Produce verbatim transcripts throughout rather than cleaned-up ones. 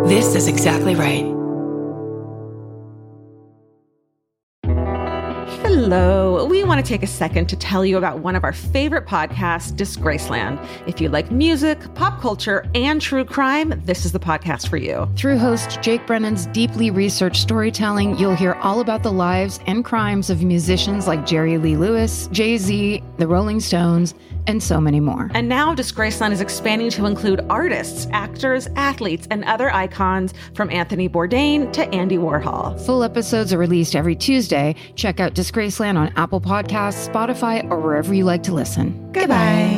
This is exactly right. Hello. We want to take a second to tell you about one of our favorite podcasts, Disgraceland. If you like music, pop culture, and true crime, this is the podcast for you. Through host Jake Brennan's deeply researched storytelling, you'll hear all about the lives and crimes of musicians like Jerry Lee Lewis, Jay-Z, the Rolling Stones, and so many more. And now Disgraceland is expanding to include artists, actors, athletes, and other icons from Anthony Bourdain to Andy Warhol. Full episodes are released every Tuesday. Check out Disgraceland on Apple Podcasts, Spotify, or wherever you like to listen. Goodbye.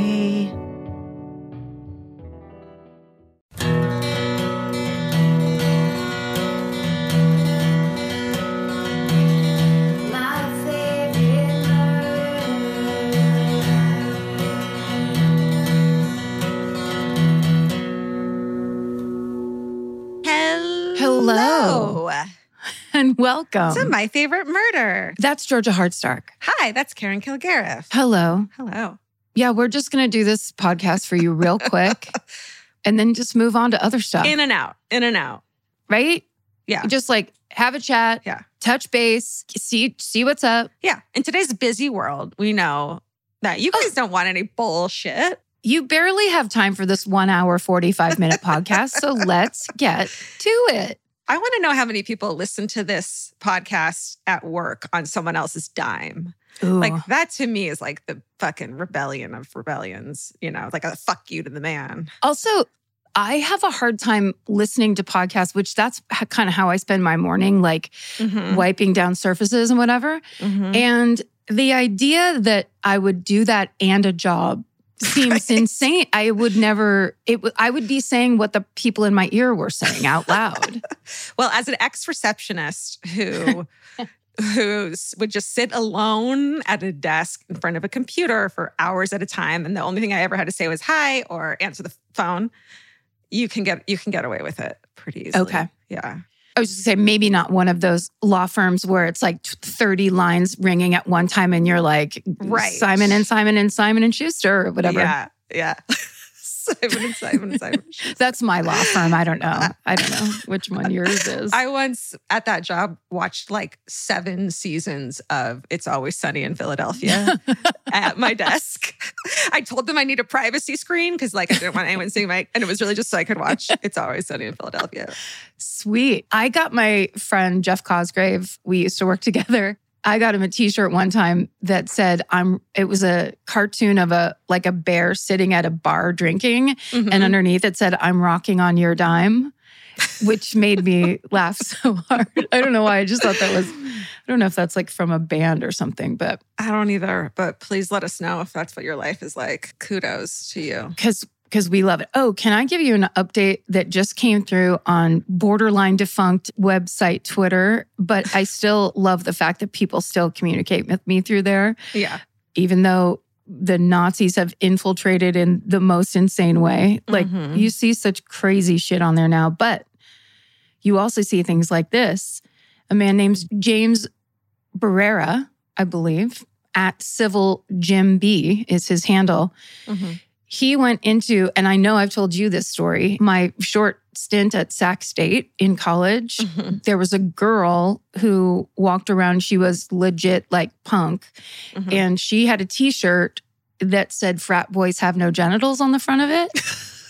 Hello. And welcome to My Favorite Murder. That's Georgia Hardstark. Hi, that's Karen Kilgariff. Hello. Hello. Yeah, we're just going to do this podcast for you real quick and then just move on to other stuff. In and out, in and out. Right? Yeah. Just like have a chat, yeah. touch base, see see what's up. Yeah. In today's busy world, we know that you guys oh. don't want any bullshit. You barely have time for this one hour, forty-five minute podcast, so let's get to it. I want to know how many people listen to this podcast at work on someone else's dime. Ooh. Like that to me is like the fucking rebellion of rebellions, you know, like a fuck you to the man. Also, I have a hard time listening to podcasts, which that's kind of how I spend my morning, like mm-hmm. wiping down surfaces and whatever. Mm-hmm. And the idea that I would do that and a job seems right. insane. I would never, it. W- I would be saying what the people in my ear were saying out loud. Well, as an ex-receptionist who who would just sit alone at a desk in front of a computer for hours at a time, and the only thing I ever had to say was hi or answer the phone, you can get you can get away with it pretty easily. Okay. Yeah. I was just saying, maybe not one of those law firms where it's like thirty lines ringing at one time and you're like, right. Simon and Simon and Simon and Schuster or whatever. Yeah, yeah. Simon and Simon and Simon and Schuster. That's my law firm. I don't know. I don't know which one yours is. I once, at that job, watched like seven seasons of It's Always Sunny in Philadelphia at my desk. I told them I need a privacy screen because like I didn't want anyone seeing my, and it was really just so I could watch It's Always Sunny in Philadelphia. Sweet. I got my friend Jeff Cosgrave, we used to work together. I got him a t-shirt one time that said, I'm, it was a cartoon of a, like a bear sitting at a bar drinking. Mm-hmm. And underneath it said, I'm rocking on your dime, which made me laugh so hard. I don't know why. I just thought that was, I don't know if that's like from a band or something, but. I don't either, but please let us know if that's what your life is like. Kudos to you. Because Because we love it. Oh, can I give you an update that just came through on borderline defunct website Twitter? But I still love the fact that people still communicate with me through there. Yeah. Even though the Nazis have infiltrated in the most insane way. Like mm-hmm. you see such crazy shit on there now. But you also see things like this. A man named James Barrera, I believe, at Civil Jim B is his handle. Mm-hmm. He went into, and I know I've told you this story, my short stint at Sac State in college, mm-hmm. there was a girl who walked around, she was legit like punk, mm-hmm. and she had a t-shirt that said frat boys have no genitals on the front of it.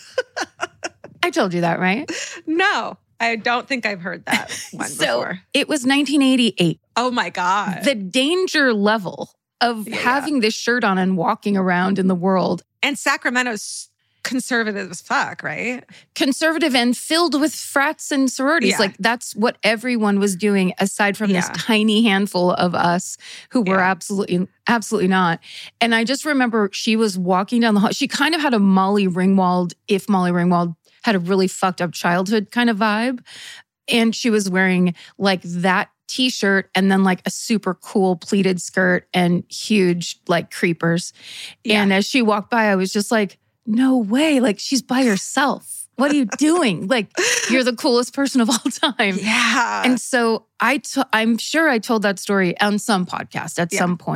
I told you that, right? No, I don't think I've heard that one so before. It was nineteen eighty-eight. Oh my God. The danger level of yeah. having this shirt on and walking around in the world. And Sacramento's conservative as fuck, right? Conservative and filled with frats and sororities. Yeah. Like that's what everyone was doing aside from yeah. this tiny handful of us who were yeah. absolutely, absolutely not. And I just remember she was walking down the hall. She kind of had a Molly Ringwald, if Molly Ringwald had a really fucked up childhood kind of vibe. And she was wearing like that t-shirt and then like a super cool pleated skirt and huge like creepers. Yeah. And as she walked by, I was just like, no way. Like she's by herself. What are you doing? Like you're the coolest person of all time. Yeah. And so I, t- I'm sure I told that story on some podcast at yeah. some point.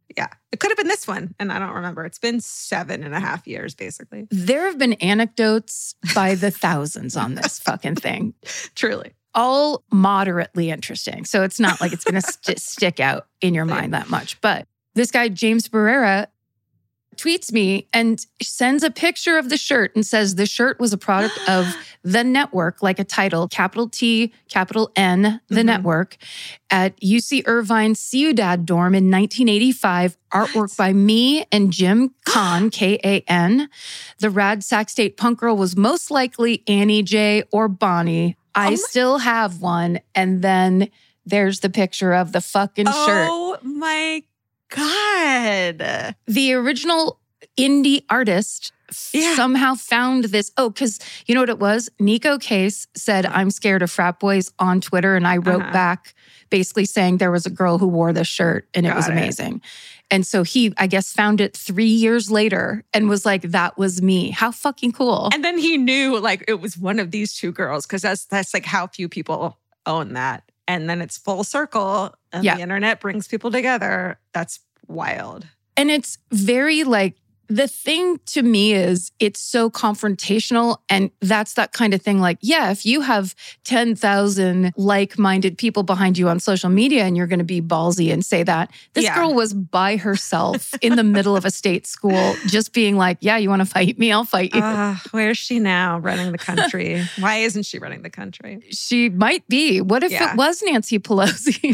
Yeah. It could have been this one. And I don't remember. It's been seven and a half years, basically. There have been anecdotes by the thousands on this fucking thing. Truly. All moderately interesting. So it's not like it's going to st- stick out in your mind that much. But this guy, James Barrera, tweets me and sends a picture of the shirt and says the shirt was a product of The Network, like a title, capital T, capital N, The mm-hmm. Network, at U C Irvine Ciudad dorm in nineteen eighty-five. Artwork what? by me and Jim Kahn, K A N. The Rad Sac State punk girl was most likely Annie J or Bonnie. I oh my- still have one. And then there's the picture of the fucking oh shirt. Oh my God. The original indie artist yeah. somehow found this. Oh, because you know what it was? Nico Case said, I'm scared of frat boys on Twitter. And I wrote uh-huh. back basically saying there was a girl who wore this shirt and it Got was amazing. It. And so he, I guess, found it three years later and was like, that was me. How fucking cool. And then he knew like it was one of these two girls because that's, that's like how few people own that. And then it's full circle and yeah. the internet brings people together. That's wild. And it's very like, the thing to me is it's so confrontational. And that's that kind of thing like, yeah, if you have ten thousand like-minded people behind you on social media and you're going to be ballsy and say that. This yeah. girl was by herself in the middle of a state school just being like, yeah, you want to fight me? I'll fight you. Uh, where is she now running the country? Why isn't she running the country? She might be. What if yeah. it was Nancy Pelosi?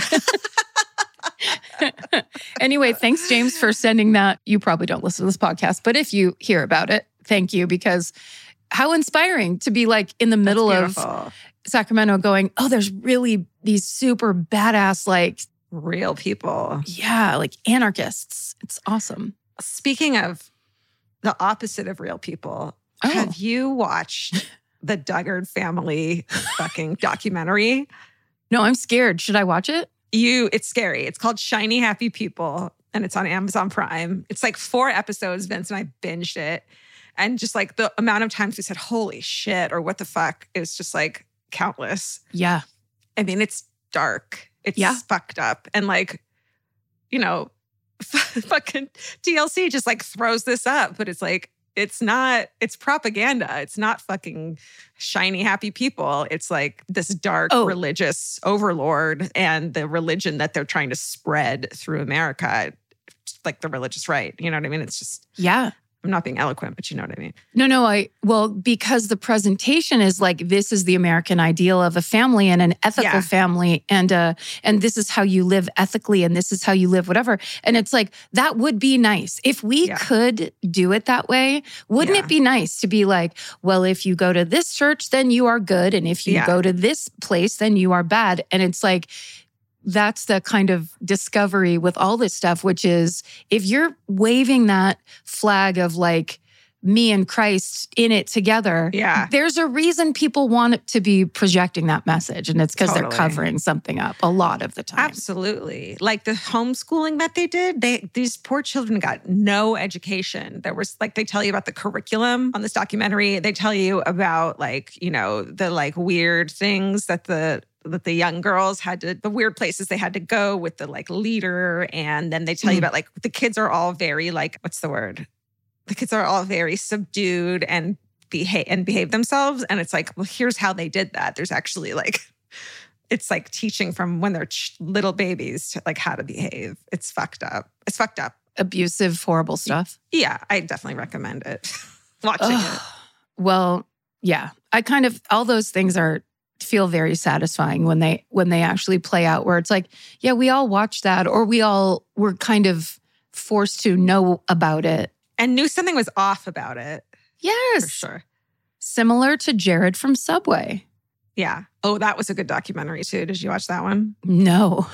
Anyway, thanks, James, for sending that. You probably don't listen to this podcast, but if you hear about it, thank you, because how inspiring to be like in the middle of Sacramento going, oh, there's really these super badass, like real people. Yeah, like anarchists. It's awesome. Speaking of the opposite of real people, oh. have you watched the Duggar family fucking documentary? No, I'm scared. Should I watch it? You, it's scary. It's called Shiny Happy People and it's on Amazon Prime. It's like four episodes. Vince and I binged it. And just like the amount of times we said, holy shit, or what the fuck, is just like countless. Yeah. I mean, it's dark. It's yeah. fucked up. And like, you know, fucking T L C just like throws this up, but it's like, it's not, it's propaganda. It's not fucking shiny, happy people. It's like this dark oh. religious overlord and the religion that they're trying to spread through America, like the religious right. You know what I mean? It's just, yeah. I'm not being eloquent, but you know what I mean? No, no, I, well, because the presentation is like, this is the American ideal of a family and an ethical yeah. family. And, uh, and this is how you live ethically and this is how you live whatever. And it's like, that would be nice. If we yeah. could do it that way, wouldn't yeah. it be nice to be like, well, if you go to this church, then you are good. And if you yeah. go to this place, then you are bad. And it's like, that's the kind of discovery with all this stuff, which is if you're waving that flag of like me and Christ in it together, yeah. there's a reason people want to be projecting that message. And it's because totally. they're covering something up a lot of the time. Absolutely. Like the homeschooling that they did, they these poor children got no education. There was like, they tell you about the curriculum on this documentary. They tell you about like, you know, the like weird things that the that the young girls had to, the weird places they had to go with the like leader. And then they tell mm. you about like, the kids are all very like, what's the word? The kids are all very subdued and behave and behave themselves. And it's like, well, here's how they did that. There's actually like, it's like teaching from when they're ch- little babies to like how to behave. It's fucked up. It's fucked up. Abusive, horrible stuff. Yeah, I definitely recommend it. Watching it. Well, yeah. I kind of, all those things are, feel very satisfying when they when they actually play out, where it's like, yeah, we all watched that, or we all were kind of forced to know about it. And knew something was off about it. Yes. For sure. Similar to Jared from Subway. Yeah. Oh, that was a good documentary too. Did you watch that one? No.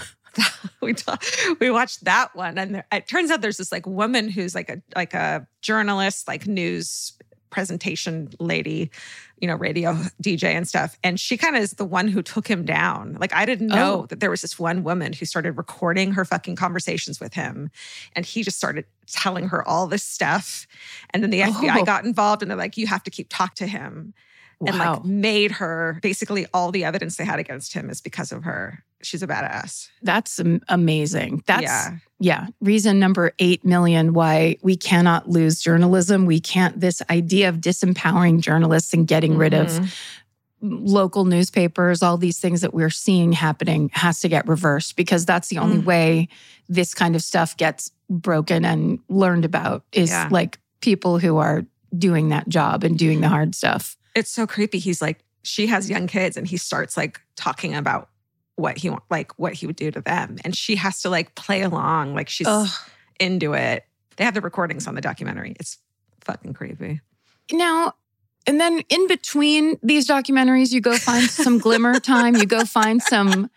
we we watched that one. And there, it turns out there's this like woman who's like a like a journalist, like news presentation lady, you know, radio D J and stuff. And she kind of is the one who took him down. Like, I didn't know oh. that there was this one woman who started recording her fucking conversations with him. And he just started telling her all this stuff. And then the F B I oh. got involved and they're like, you have to keep talk to him. Wow. And like made her, basically all the evidence they had against him is because of her. she's a badass. That's am- amazing. That's, yeah. yeah. Reason number eight million why we cannot lose journalism. We can't, this idea of disempowering journalists and getting mm-hmm. rid of local newspapers, all these things that we're seeing happening has to get reversed, because that's the only mm. way this kind of stuff gets broken and learned about is yeah. like people who are doing that job and doing the hard stuff. It's so creepy. He's like, she has young kids and he starts like talking about what he want, like what he would do to them. And she has to like play along. Like she's Ugh. into it. They have the recordings on the documentary. It's fucking creepy. Now, and then in between these documentaries, you go find some glimmer time. You go find some,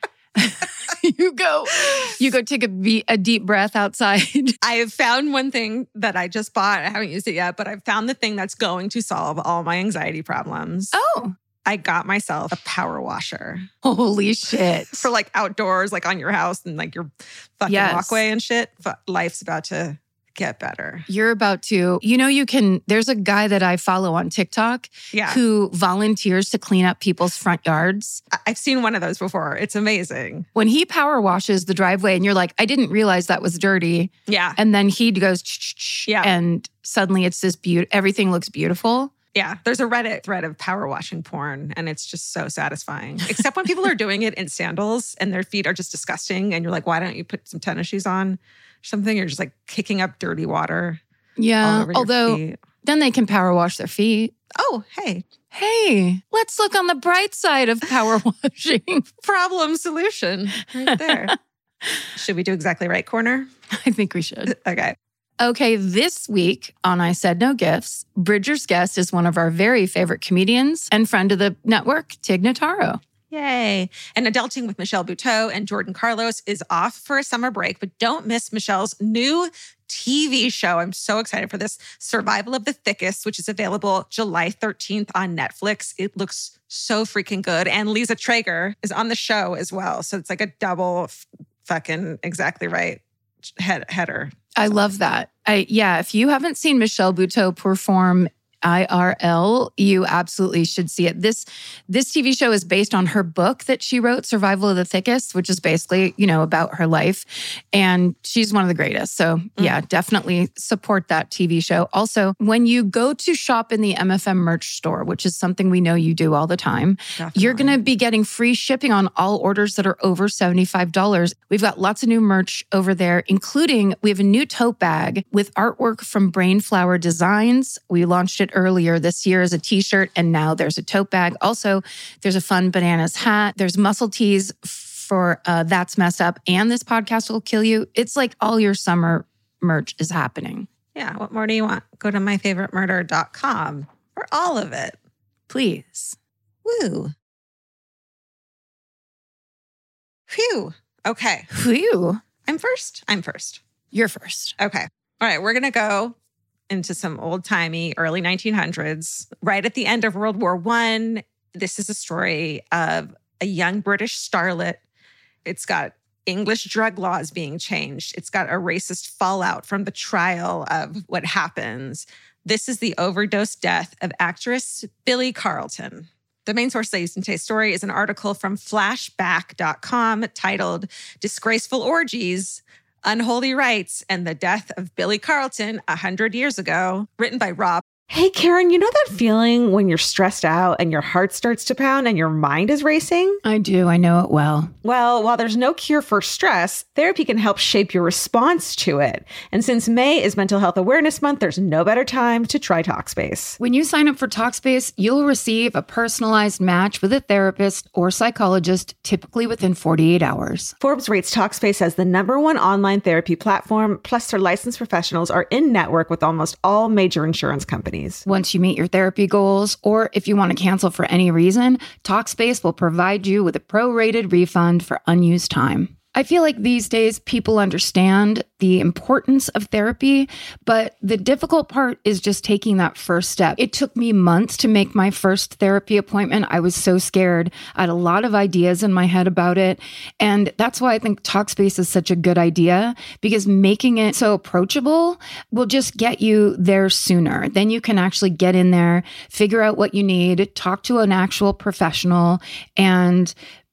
you go, you go take a, be- a deep breath outside. I have found one thing that I just bought. I haven't used it yet, but I've found the thing that's going to solve all my anxiety problems. Oh. I got myself a power washer. Holy shit. For like outdoors, like on your house and like your fucking yes. walkway and shit. Life's about to get better. You're about to, you know, you can, there's a guy that I follow on TikTok yeah. who volunteers to clean up people's front yards. I've seen one of those before. It's amazing. When he power washes the driveway and you're like, I didn't realize that was dirty. Yeah. And then he goes, yeah. and suddenly it's this beauty, everything looks beautiful. Yeah, there's a Reddit thread of power washing porn, and it's just so satisfying. Except when people are doing it in sandals and their feet are just disgusting, and you're like, why don't you put some tennis shoes on or something? You're just like kicking up dirty water. Yeah, all over although your feet. Then they can power wash their feet. Oh, hey. Hey, let's look on the bright side of power washing. Problem solution right there. Should we do Exactly Right Corner? I think we should. Okay. Okay, this week on I Said No Gifts, Bridger's guest is one of our very favorite comedians and friend of the network, Tig Notaro. Yay. And Adulting with Michelle Buteau and Jordan Carlos is off for a summer break, but don't miss Michelle's new T V show. I'm so excited for this, Survival of the Thickest, which is available July thirteenth on Netflix. It looks so freaking good. And Lisa Traeger is on the show as well. So it's like a double f- fucking Exactly Right head- header. I love that. I yeah, if you haven't seen Michelle Buteau perform I R L, you absolutely should see it. This this T V show is based on her book that she wrote, Survival of the Thickest, which is basically, you know, about her life. And she's one of the greatest. So yeah, mm. definitely support that T V show. Also, when you go to shop in the M F M merch store, which is something we know you do all the time, definitely. You're going to be getting free shipping on all orders that are over seventy-five dollars. We've got lots of new merch over there, including we have a new tote bag with artwork from Brainflower Designs. We launched it earlier this year as a t-shirt, and now there's a tote bag. Also, there's a fun bananas hat. There's muscle tees for uh, That's Messed Up and This Podcast Will Kill You. It's like all your summer merch is happening. Yeah, what more do you want? Go to my favorite murder dot com for all of it. Please. Woo. Phew. Okay. Phew. I'm first. I'm first. You're first. Okay. All right, we're going to go into some old-timey early nineteen hundreds. Right at the end of World War One, this is a story of a young British starlet. It's got English drug laws being changed. It's got a racist fallout from the trial of what happens. This is the overdose death of actress Billy Carlton. The main source I used in today's story is an article from flashback dot com titled Disgraceful Orgies, Unholy Rites, and the Death of Billy Carlton a hundred years ago, written by Rob. Hey, Karen, you know that feeling when you're stressed out and your heart starts to pound and your mind is racing? I do. I know it well. Well, while there's no cure for stress, therapy can help shape your response to it. And since May is Mental Health Awareness Month, there's no better time to try Talkspace. When you sign up for Talkspace, you'll receive a personalized match with a therapist or psychologist, typically within forty-eight hours. Forbes rates Talkspace as the number one online therapy platform, plus their licensed professionals are in network with almost all major insurance companies. Once you meet your therapy goals, or if you want to cancel for any reason, Talkspace will provide you with a prorated refund for unused time. I feel like these days people understand the importance of therapy, but the difficult part is just taking that first step. It took me months to make my first therapy appointment. I was so scared. I had a lot of ideas in my head about it. And that's why I think Talkspace is such a good idea, because making it so approachable will just get you there sooner. Then you can actually get in there, figure out what you need, talk to an actual professional, and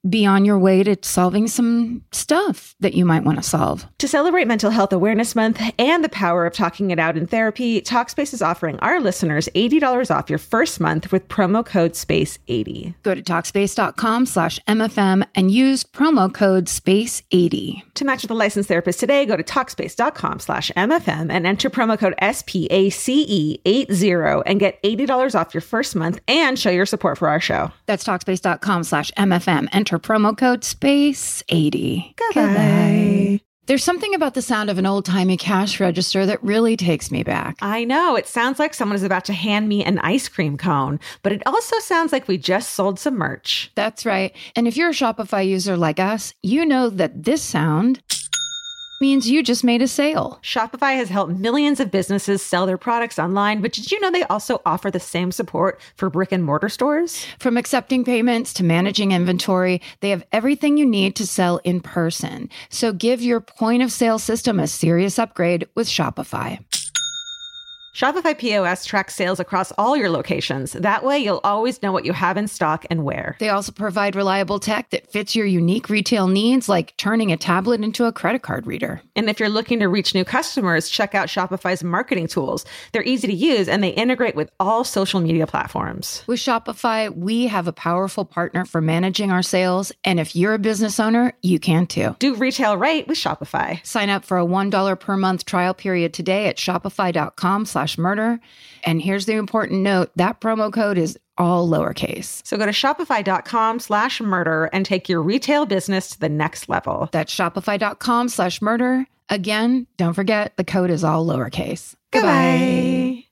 be on your way to solving some stuff that you might want to solve. To celebrate Mental Health Awareness Month and the power of talking it out in therapy, Talkspace is offering our listeners eighty dollars off your first month with promo code space eighty. Go to Talkspace.com slash MFM and use promo code space eighty. To match with a licensed therapist today, go to Talkspace.com slash MFM and enter promo code S P A C E eighty and get eighty dollars off your first month and show your support for our show. That's Talkspace.com slash MFM. Enter promo code space eighty. Goodbye. Goodbye. There's something about the sound of an old-timey cash register that really takes me back. I know. It sounds like someone is about to hand me an ice cream cone, but it also sounds like we just sold some merch. That's right. And if you're a Shopify user like us, you know that this sound means you just made a sale. Shopify has helped millions of businesses sell their products online, but did you know they also offer the same support for brick and mortar stores? From accepting payments to managing inventory, they have everything you need to sell in person. So give your point of sale system a serious upgrade with Shopify. Shopify P O S tracks sales across all your locations. That way, you'll always know what you have in stock and where. They also provide reliable tech that fits your unique retail needs, like turning a tablet into a credit card reader. And if you're looking to reach new customers, check out Shopify's marketing tools. They're easy to use, and they integrate with all social media platforms. With Shopify, we have a powerful partner for managing our sales. And if you're a business owner, you can too. Do retail right with Shopify. Sign up for a one dollar per month trial period today at shopify.com slash murder. And here's the important note, that promo code is all lowercase. So go to shopify.com slash murder and take your retail business to the next level. That's shopify.com slash murder. Again, don't forget, the code is all lowercase. Goodbye.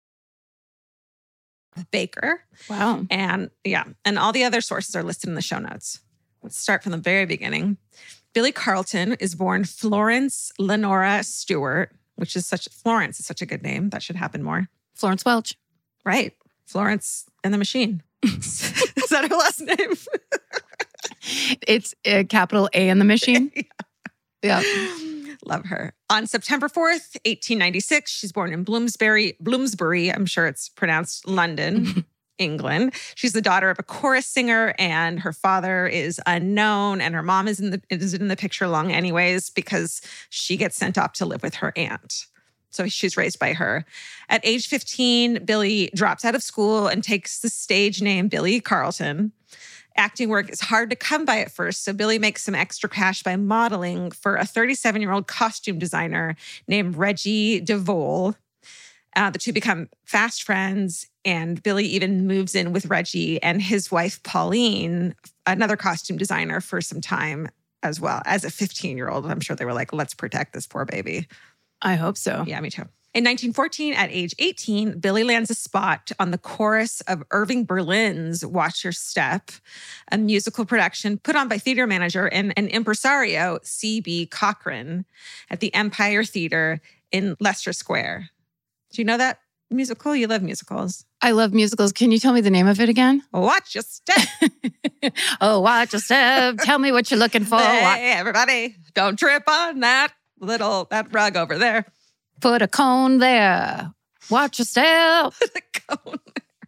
Baker. Wow. And yeah, and all the other sources are listed in the show notes. Let's start from the very beginning. Billy Carlton is born Florence Lenora Stewart, which is such, Florence is such a good name. That should happen more. Florence Welch. Right. Florence and the Machine. Is that her last name? It's a capital A in the Machine. Yeah. Yeah. Love her. On September fourth, eighteen ninety-six, she's born in Bloomsbury, Bloomsbury, I'm sure it's pronounced London, England. She's the daughter of a chorus singer, and her father is unknown, and her mom is in the is in the picture long anyways because she gets sent off to live with her aunt. So she's raised by her. At age fifteen, Billy drops out of school and takes the stage name Billy Carlton. Acting work is hard to come by at first, so Billy makes some extra cash by modeling for a thirty-seven-year-old costume designer named Reggie DeVole. Uh, the two become fast friends, and Billy even moves in with Reggie and his wife, Pauline, another costume designer, for some time as well. As a fifteen-year-old, I'm sure they were like, let's protect this poor baby. I hope so. Yeah, me too. In nineteen fourteen, at age eighteen, Billy lands a spot on the chorus of Irving Berlin's Watch Your Step, a musical production put on by theater manager and, and impresario C B Cochran at the Empire Theater in Leicester Square. Do you know that musical? You love musicals. I love musicals. Can you tell me the name of it again? Watch Your Step. Oh, watch your step. Tell me what you're looking for. Hey, everybody, don't trip on that little, that rug over there. Put a cone there. Watch your step. The cone.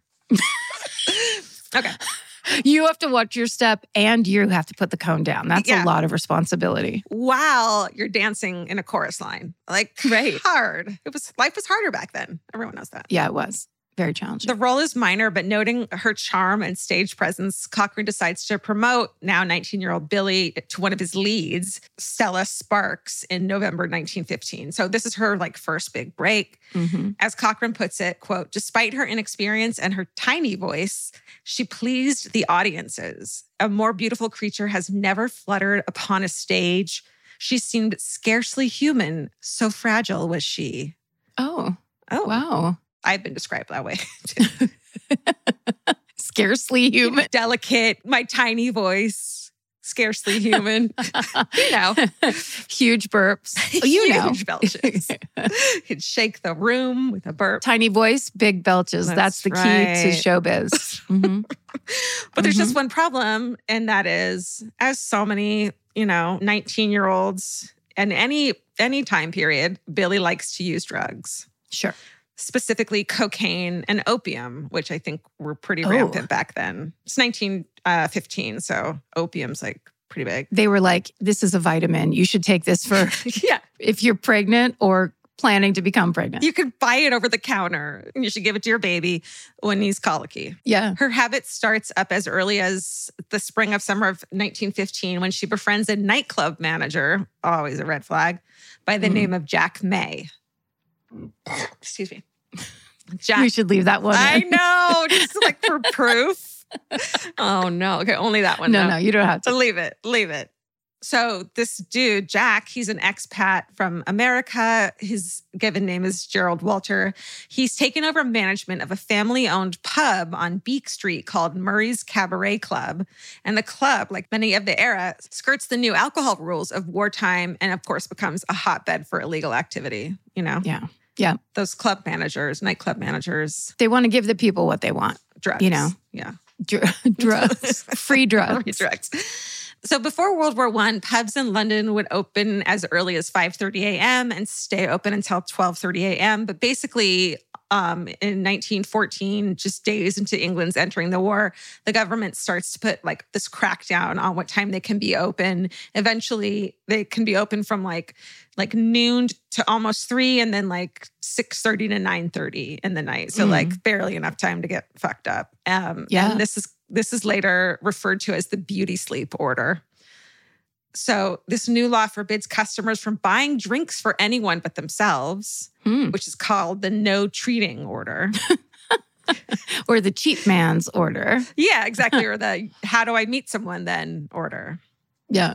Okay. You have to watch your step and you have to put the cone down. That's Yeah. a lot of responsibility. While you're dancing in a chorus line. Like, Right. hard. It was, life was harder back then. Everyone knows that. Yeah, it was. Very challenging. The role is minor, but noting her charm and stage presence, Cochran decides to promote now nineteen-year-old Billy to one of his leads, Stella Sparks, in November nineteen fifteen. So this is her like first big break. Mm-hmm. As Cochran puts it, quote, despite her inexperience and her tiny voice, she pleased the audiences. A more beautiful creature has never fluttered upon a stage. She seemed scarcely human, so fragile was she. Oh, Oh, wow. I've been described that way. Scarcely human. Delicate, my tiny voice, scarcely human. You know. Huge burps. Oh, you know. Huge belches. He'd shake the room with a burp. Tiny voice, big belches. That's That's, the right. key to showbiz. Mm-hmm. But there's just one problem, and that is, as so many, you know, nineteen-year-olds and any any time period, Billy likes to use drugs. Sure. specifically cocaine and opium, which I think were pretty Oh. rampant back then. It's nineteen fifteen, so opium's like pretty big. They were like, this is a vitamin. You should take this for Yeah. if you're pregnant or planning to become pregnant. You could buy it over the counter and you should give it to your baby when he's colicky. Yeah. Her habit starts up as early as the spring of summer of nineteen fifteen when she befriends a nightclub manager, always a red flag, by the Mm. name of Jack May. Excuse me. Jack. We should leave that one I in. know, just like for proof. Oh no. Okay, only that one. No, no, you don't have to. Leave it. Leave it. So this dude, Jack, he's an expat from America. His given name is Gerald Walter. He's taken over management of a family-owned pub on Beak Street called Murray's Cabaret Club. And the club, like many of the era, skirts the new alcohol rules of wartime and, of course, becomes a hotbed for illegal activity. You know? Yeah. Yeah. Those club managers, nightclub managers, They want to give the people what they want. drugs. You know. Yeah. Dr- drugs. Free drugs. Free drugs. So before World War One, pubs in London would open as early as five thirty a.m. and stay open until twelve thirty a.m. But basically, um, in nineteen fourteen, just days into England's entering the war, the government starts to put like this crackdown on what time they can be open. Eventually, they can be open from like like noon to almost three, and then like six thirty to nine thirty in the night. So Mm. like barely enough time to get fucked up. Um, Yeah. And this is This is later referred to as the beauty sleep order. So this new law forbids customers from buying drinks for anyone but themselves, Hmm. which is called the no treating order. Or the cheap man's order. Yeah, exactly. Or the how do I meet someone then order. Yeah.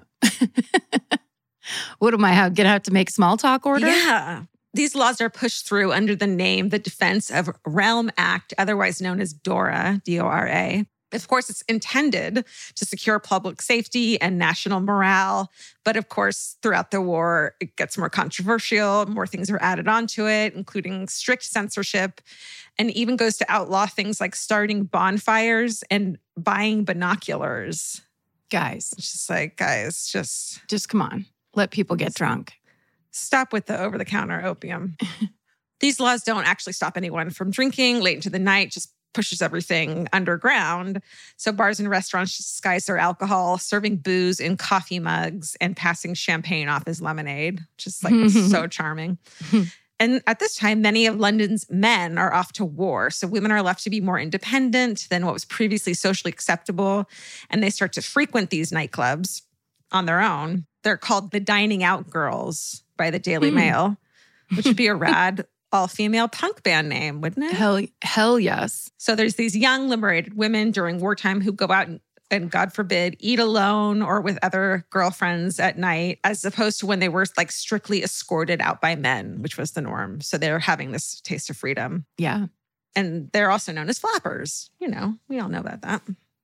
What am I how gonna have to make small talk order? Yeah. These laws are pushed through under the name the Defense of Realm Act, otherwise known as DORA, D O R A. Of course, it's intended to secure public safety and national morale. But of course, throughout the war, it gets more controversial. More things are added onto it, including strict censorship, and even goes to outlaw things like starting bonfires and buying binoculars. Guys, It's just like, guys, just just come on. Let people get drunk. stop with the over-the-counter opium. These laws don't actually stop anyone from drinking late into the night, just pushes everything underground. So bars and restaurants disguise their alcohol, serving booze in coffee mugs and passing champagne off as lemonade, which is like so charming. And at this time, many of London's men are off to war. So women are left to be more independent than what was previously socially acceptable. And they start to frequent these nightclubs on their own. They're called the Dining Out Girls by the Daily Hmm. Mail, which would be a rad all-female punk band name, wouldn't it? Hell, hell yes. So there's these young liberated women during wartime who go out and, and God forbid, eat alone or with other girlfriends at night, as opposed to when they were like strictly escorted out by men, which was the norm. So they're having this taste of freedom. Yeah. And they're also known as flappers. You know, we all know about that.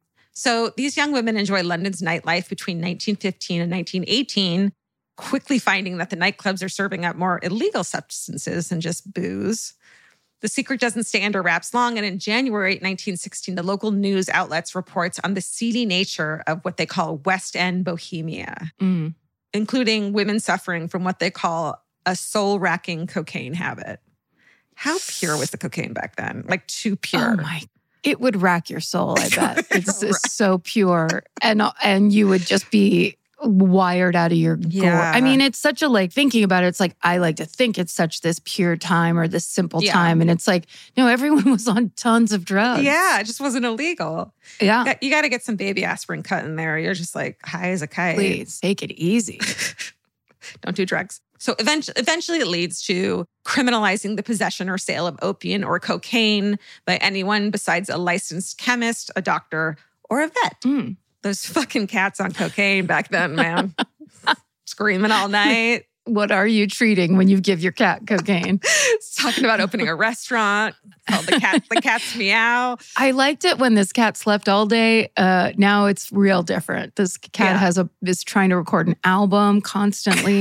So these young women enjoy London's nightlife between nineteen fifteen and nineteen eighteen, quickly finding that the nightclubs are serving up more illegal substances than just booze. The secret doesn't stay under wraps long, and in January nineteen sixteen, the local news outlets reports on the seedy nature of what they call West End bohemia, Mm. including women suffering from what they call a soul-racking cocaine habit. How pure was the cocaine back then? Like too pure. Oh my. It would rack your soul, I bet. It's Right. just so pure. And and you would just be wired out of your gore. Yeah. I mean, it's such a like thinking about it, it's like I like to think it's such this pure time or this simple Yeah. time. And it's like, no, everyone was on tons of drugs. Yeah, it just wasn't illegal. Yeah. You got to get some baby aspirin cut in there. You're just like high as a kite. Please take it easy. Don't do drugs. So eventually, eventually it leads to criminalizing the possession or sale of opium or cocaine by anyone besides a licensed chemist, a doctor, or a vet. Mm. Those fucking cats on cocaine back then, man. Screaming all night. What are you treating when you give your cat cocaine? Talking about opening a restaurant called the cat the cat's meow. I liked it when this cat slept all day. Uh, now it's real different. This cat Yeah. has a is trying to record an album constantly.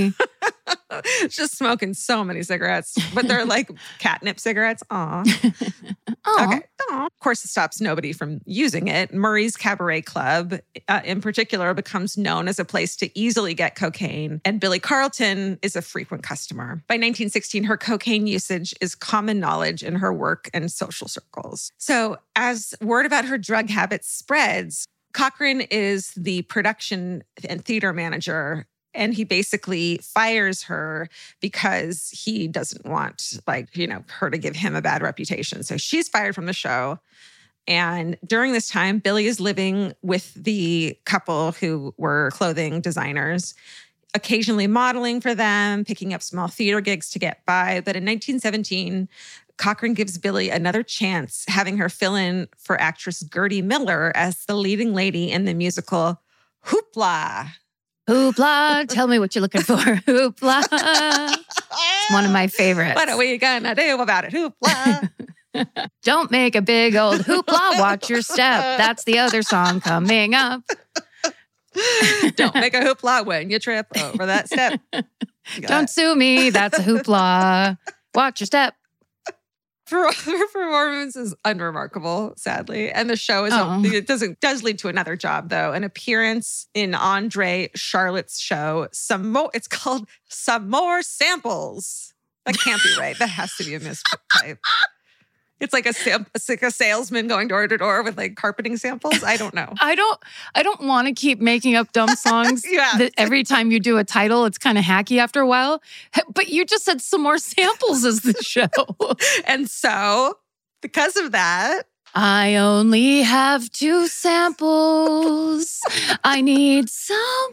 Just smoking so many cigarettes, but they're like catnip cigarettes. Aw. Okay. Aww. Of course, it stops nobody from using it. Murray's Cabaret Club, uh, in particular, becomes known as a place to easily get cocaine, and Billy Carlton is a frequent customer. By nineteen sixteen, her cocaine usage is common knowledge in her work and social circles. So as word about her drug habits spreads, Cochran is the production and theater manager, and he basically fires her because he doesn't want, like, you know, her to give him a bad reputation. So she's fired from the show. And during this time, Billy is living with the couple who were clothing designers, occasionally modeling for them, picking up small theater gigs to get by. But in nineteen seventeen, Cochran gives Billy another chance, having her fill in for actress Gertie Miller as the leading lady in the musical Hoopla. Hoopla, tell me what you're looking for. Hoopla. It's one of my favorites. What are we gonna do about it? Hoopla. Don't make a big old hoopla, watch your step. That's the other song coming up. Don't make a hoopla when you trip over that step. Don't sue me, that's a hoopla. Watch your step. Her performance is unremarkable, sadly. And the show is, Oh. it doesn't, does lead to another job, though. An appearance in Andre Charlotte's show, some more, it's called Some More Samples. That can't be right. That has to be a mistype. It's like a, it's like a salesman going door to door with like carpeting samples. I don't know. I don't I don't want to keep making up dumb songs. Yeah. That every time you do a title, it's kind of hacky after a while. But you just said Some More Samples as the show. And so, because of that, I only have two samples. I need some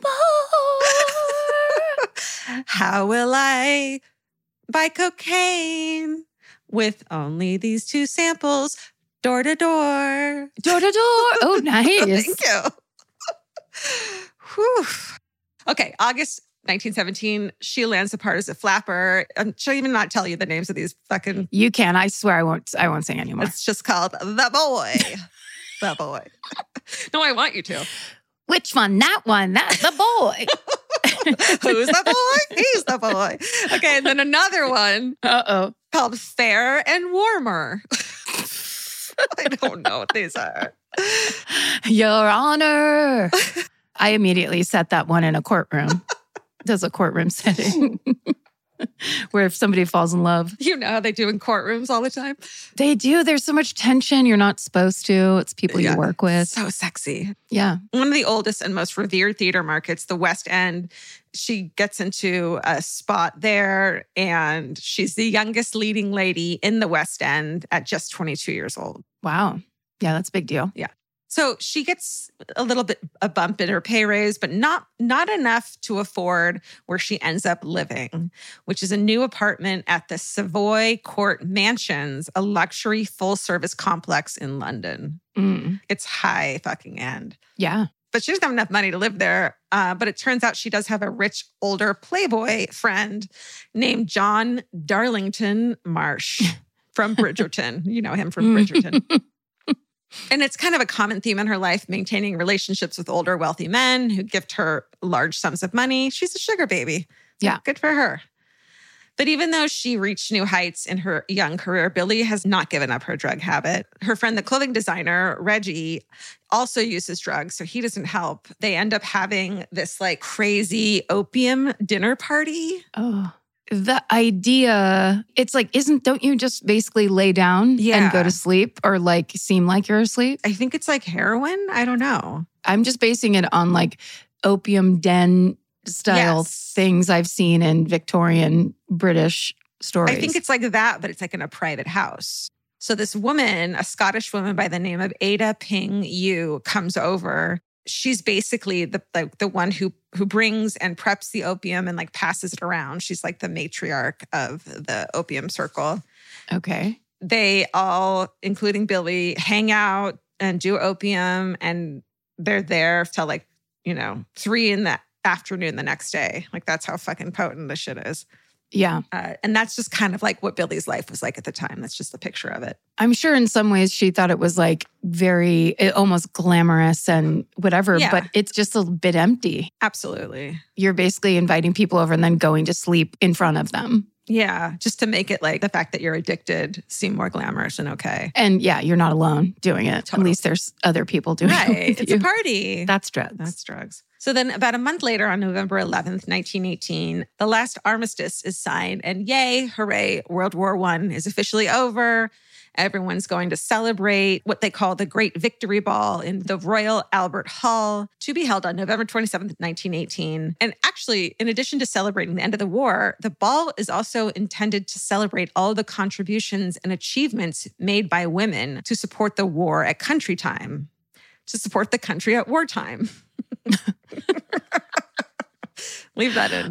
more. how will I buy cocaine with only these two samples, door to door? Door to door. Oh, nice. Thank you. Whew. Okay, August nineteen seventeen, she lands the part as a flapper. Um, she'll even not tell you the names of these fucking... You can. I swear I won't I won't sing anymore. It's just called The Boy. The Boy. No, I want you to. Which one? That one. That's the boy. Who's the boy? He's the boy. Okay, and then another one Uh-oh. called Fair and Warmer. I don't know what these are. Your Honor. I immediately set that one in a courtroom. There's a courtroom setting where if somebody falls in love. You know how they do in courtrooms all the time? They do. There's so much tension. You're not supposed to. It's people Yeah. you work with. So sexy. Yeah. One of the oldest and most revered theater markets, the West End. She gets into a spot there, and she's the youngest leading lady in the West End at just twenty-two years old. Wow. Yeah, that's a big deal. So she gets a little bit a bump in her pay raise, but not not enough to afford where she ends up living, which is a new apartment at the Savoy Court Mansions, a luxury full-service complex in London. Mm. It's high fucking end. Yeah. But she doesn't have enough money to live there. Uh, but it turns out she does have a rich, older playboy friend named John Darlington Marsh from Bridgerton. You know him from Bridgerton. And it's kind of a common theme in her life, maintaining relationships with older, wealthy men who gift her large sums of money. She's a sugar baby. Yeah. Good for her. But even though she reached new heights in her young career, Billy has not given up her drug habit. Her friend, the clothing designer, Reggie, also uses drugs, so he doesn't help. They end up having this like crazy opium dinner party. Oh. The idea, it's like, isn't, don't you just basically lay down Yeah. and go to sleep or like seem like you're asleep? I think it's like heroin. I don't know. I'm just basing it on like opium den style Yes. things I've seen in Victorian British stories. I think it's like that, but it's like in a private house. So this woman, a Scottish woman by the name of Ada Ping Yu, comes over. She's basically the, the the one who who brings and preps the opium and like passes it around. She's like the matriarch of the opium circle. Okay. They all, including Billy, hang out and do opium, and they're there till like, you know, three in the afternoon the next day. Like that's how fucking potent this shit is. Yeah. Uh, and that's just kind of like what Billy's life was like at the time. That's just a picture of it. I'm sure in some ways she thought it was like very, it, almost glamorous and whatever, Yeah. but it's just a bit empty. Absolutely. You're basically inviting people over and then going to sleep in front of them. Yeah. Just to make it like the fact that you're addicted seem more glamorous and okay. And yeah, you're not alone doing it. Totally. At least there's other people doing Right. it. with It's you. a party. That's drugs. That's drugs. So then about a month later on November eleventh, nineteen eighteen, the last armistice is signed and yay, hooray, World War One is officially over. Everyone's going to celebrate what they call the Great Victory Ball in the Royal Albert Hall to be held on November twenty-seventh, nineteen eighteen. And actually, in addition to celebrating the end of the war, the ball is also intended to celebrate all the contributions and achievements made by women to support the war at country time, to support the country at wartime. Leave that in.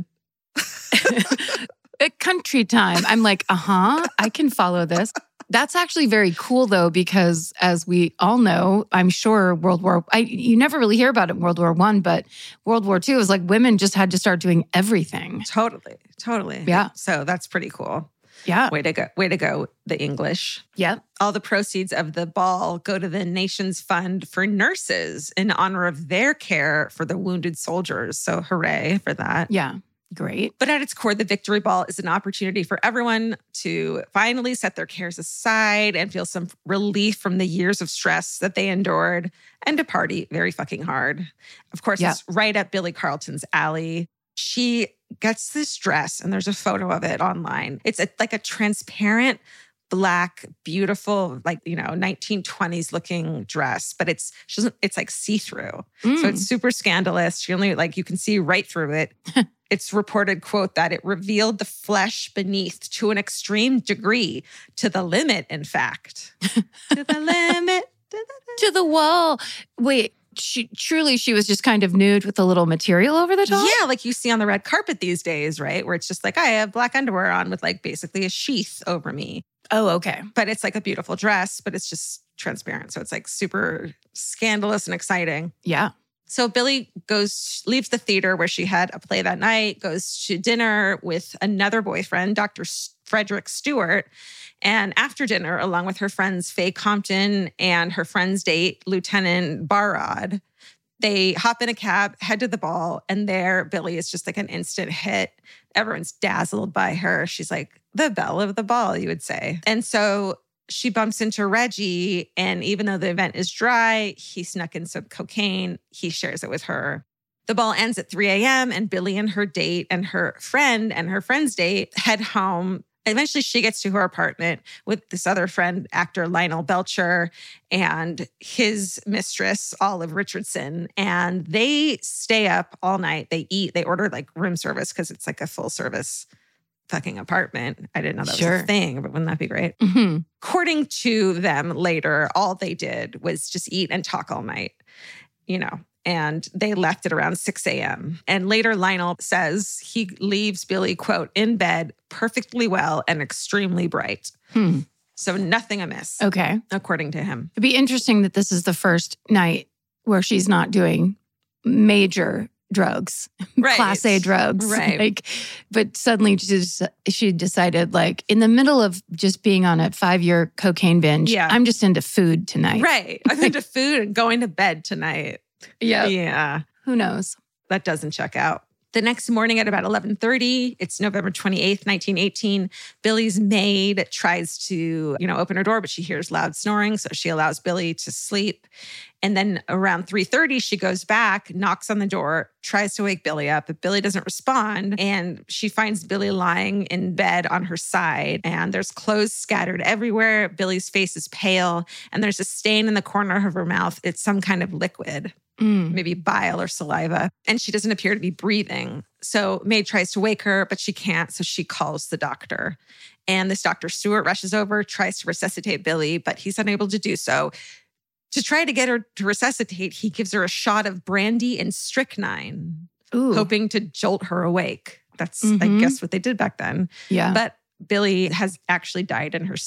At country time. I'm like, uh-huh, I can follow this. That's actually very cool though, because as we all know, I'm sure World War, I, you never really hear about it in World War One, but World War Two is like women just had to start doing everything. Totally, totally. Yeah. So that's pretty cool. Yeah. Way to go, way to go, the English. Yep. All the proceeds of the ball go to the nation's fund for nurses in honor of their care for the wounded soldiers. So hooray for that. Yeah. Great. But at its core, the Victory Ball is an opportunity for everyone to finally set their cares aside and feel some relief from the years of stress that they endured and to party very fucking hard. Of course, Yeah. it's right up Billy Carlton's alley. She gets this dress, and there's a photo of it online. It's a, like a transparent, black, beautiful, like, you know, nineteen twenties looking dress, but it's she doesn't, it's like see-through. Mm. So it's super scandalous. She only like you can see right through it. It's reported, quote, that it revealed the flesh beneath to an extreme degree, to the limit, in fact. To the limit. To the To the wall. Wait, she truly she was just kind of nude with a little material over the top? Yeah, like you see on the red carpet these days, right? Where it's just like, I have black underwear on with like basically a sheath over me. Oh, okay. But it's like a beautiful dress, but it's just transparent. So it's like super scandalous and exciting. Yeah. So Billy goes, leaves the theater where she had a play that night, goes to dinner with another boyfriend, Doctor Frederick Stewart. And after dinner, along with her friends Faye Compton and her friend's date, Lieutenant Barrod, they hop in a cab, head to the ball, and there Billy is just like an instant hit. Everyone's dazzled by her. She's like the belle of the ball, you would say. And so she bumps into Reggie, and even though the event is dry, he snuck in some cocaine. He shares it with her. The ball ends at three a.m., and Billy and her date and her friend and her friend's date head home. Eventually, she gets to her apartment with this other friend, actor Lionel Belcher, and his mistress, Olive Richardson. And they stay up all night. They eat. They order like room service because it's like a full service fucking apartment. I didn't know that Sure. was a thing, but wouldn't that be great? Mm-hmm. According to them later, all they did was just eat and talk all night, you know, and they left at around six a.m. And later Lionel says he leaves Billy, quote, in bed perfectly well and extremely bright. Hmm. So nothing amiss, Okay. according to him. It'd be interesting that this is the first night where she's not doing major drugs, Right. class A drugs. Right. Like, but suddenly she, just, she decided, like, in the middle of just being on a five-year cocaine binge, Yeah. I'm just into food tonight. Right. I'm into food and going to bed tonight. Yeah. Yeah. Who knows? That doesn't check out. The next morning at about eleven thirty, it's November twenty-eighth, nineteen eighteen, Billy's maid tries to, you know, open her door, but she hears loud snoring, so she allows Billy to sleep. And then around three thirty, she goes back, knocks on the door, tries to wake Billy up, but Billy doesn't respond. And she finds Billy lying in bed on her side, and there's clothes scattered everywhere. Billy's face is pale, and there's a stain in the corner of her mouth. It's some kind of liquid. Mm. Maybe bile or saliva, and she doesn't appear to be breathing. So maid tries to wake her, but she can't, so she calls the doctor. And this Doctor Stewart rushes over, tries to resuscitate Billy, but he's unable to do so. To try to get her to resuscitate, he gives her a shot of brandy and strychnine, Ooh. hoping to jolt her awake. That's, Mhm. I guess, what they did back then. Yeah. But Billy has actually died in her sleep.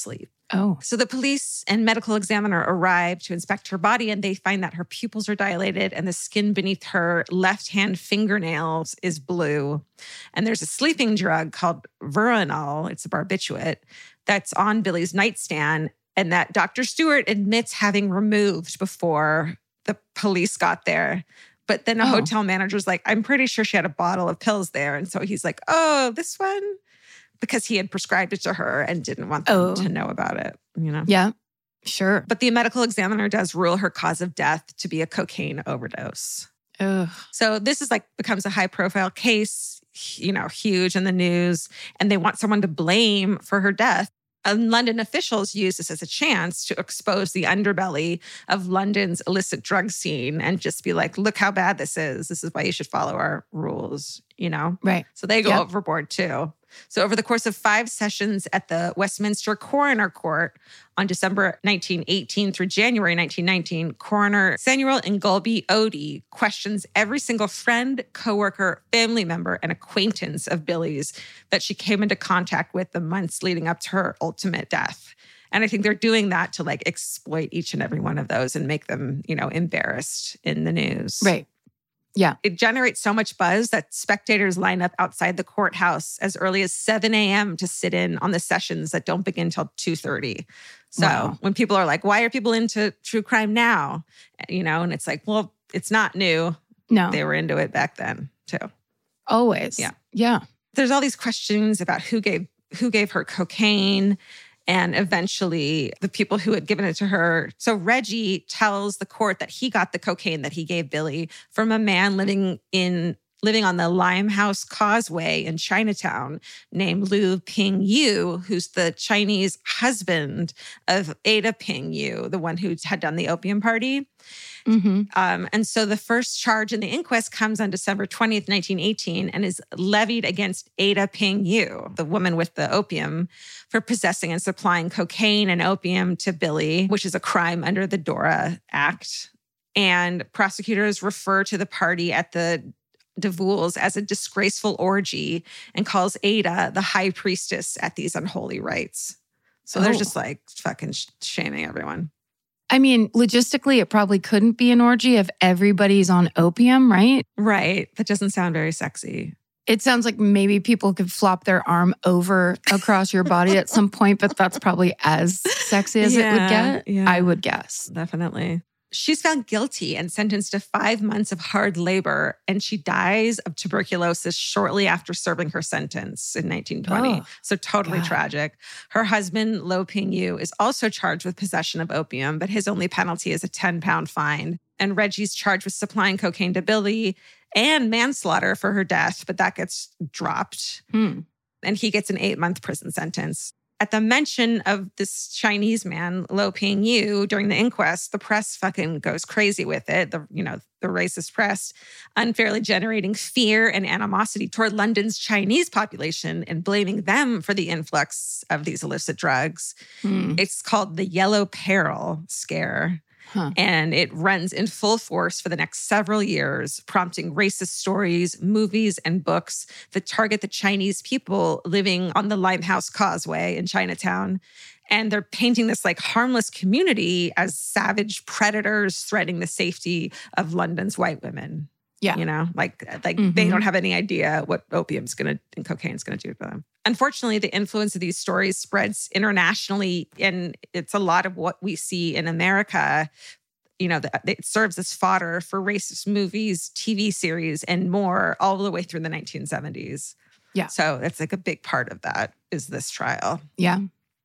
Oh. So the police and medical examiner arrive to inspect her body, and they find that her pupils are dilated and the skin beneath her left-hand fingernails is blue. And there's a sleeping drug called Veronal, it's a barbiturate, that's on Billy's nightstand, and that Doctor Stewart admits having removed before the police got there. But then a Oh. hotel manager's like, I'm pretty sure she had a bottle of pills there. And so he's like, oh, this one? Because he had prescribed it to her and didn't want them Oh. to know about it, you know? Yeah, sure. But the medical examiner does rule her cause of death to be a cocaine overdose. Ugh. So this is like becomes a high profile case, you know, huge in the news, and they want someone to blame for her death. And London officials use this as a chance to expose the underbelly of London's illicit drug scene and just be like, look how bad this is. This is why you should follow our rules, you know? Right. So they go Yep. overboard too. So over the course of five sessions at the Westminster Coroner Court on December nineteen eighteen through January nineteen nineteen, Coroner Samuel Ingolby Odie questions every single friend, coworker, family member, and acquaintance of Billy's that she came into contact with the months leading up to her ultimate death. And I think they're doing that to like exploit each and every one of those and make them, you know, embarrassed in the news. Right. Yeah. It generates so much buzz that spectators line up outside the courthouse as early as seven a.m. to sit in on the sessions that don't begin till two thirty. So Wow. when people are like, why are people into true crime now? You know, and it's like, well, it's not new. No. They were into it back then too. Always. Yeah. Yeah. There's all these questions about who gave who gave her cocaine. And eventually the people who had given it to her. So Reggie tells the court that he got the cocaine that he gave Billy from a man living in living on the Limehouse Causeway in Chinatown named Liu Ping Yu, who's the Chinese husband of Ada Ping Yu, the one who had done the opium party. Mm-hmm. Um, and so the first charge in the inquest comes on December twentieth, nineteen eighteen, and is levied against Ada Ping Yu, the woman with the opium, for possessing and supplying cocaine and opium to Billy, which is a crime under the DORA Act. And prosecutors refer to the party at the DeVool's as a disgraceful orgy and calls Ada the high priestess at these unholy rites. So they're Oh. just like fucking sh- shaming everyone. I mean, logistically, it probably couldn't be an orgy if everybody's on opium, right? Right. That doesn't sound very sexy. It sounds like maybe people could flop their arm over across your body at some point, but that's probably as sexy as it would Yeah, get, yeah. I would guess. Definitely. She's found guilty and sentenced to five months of hard labor, and she dies of tuberculosis shortly after serving her sentence in nineteen twenty. Oh, so totally God. tragic. Her husband, Lo Ping Yu, is also charged with possession of opium, but his only penalty is a ten pound fine. And Reggie's charged with supplying cocaine to Billy and manslaughter for her death, but that gets dropped. Hmm. And he gets an eight-month prison sentence. At the mention of this Chinese man, Lo Ping Yu, during the inquest, the press fucking goes crazy with it. The, you know, the racist press, unfairly generating fear and animosity toward London's Chinese population and blaming them for the influx of these illicit drugs. Hmm. It's called the Yellow Peril scare. Huh. And it runs in full force for the next several years, prompting racist stories, movies, and books that target the Chinese people living on the Limehouse Causeway in Chinatown. And they're painting this like harmless community as savage predators threatening the safety of London's white women. Yeah. You know, like, like Mhm. they don't have any idea what opium's going to and cocaine's going to do to them. Unfortunately, the influence of these stories spreads internationally, and it's a lot of what we see in America. You know, that it serves as fodder for racist movies, T V series, and more all the way through the nineteen seventies. Yeah. So it's like a big part of that is this trial. Yeah.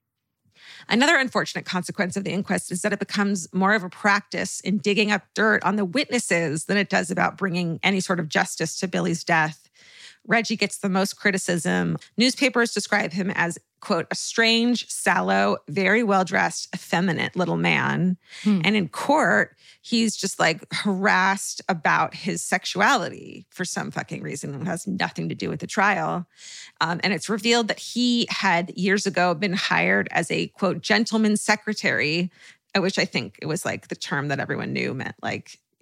Another unfortunate consequence of the inquest is that it becomes more of a practice in digging up dirt on the witnesses than it does about bringing any sort of justice to Billy's death. Reggie gets the most criticism. Newspapers describe him as, quote, a strange, sallow, very well-dressed, effeminate little man. Hmm. And in court, he's just like harassed about his sexuality for some fucking reason. It has nothing to do with the trial. Um, and it's revealed that he had years ago been hired as a, quote, gentleman's secretary, which I think it was like the term that everyone knew meant like,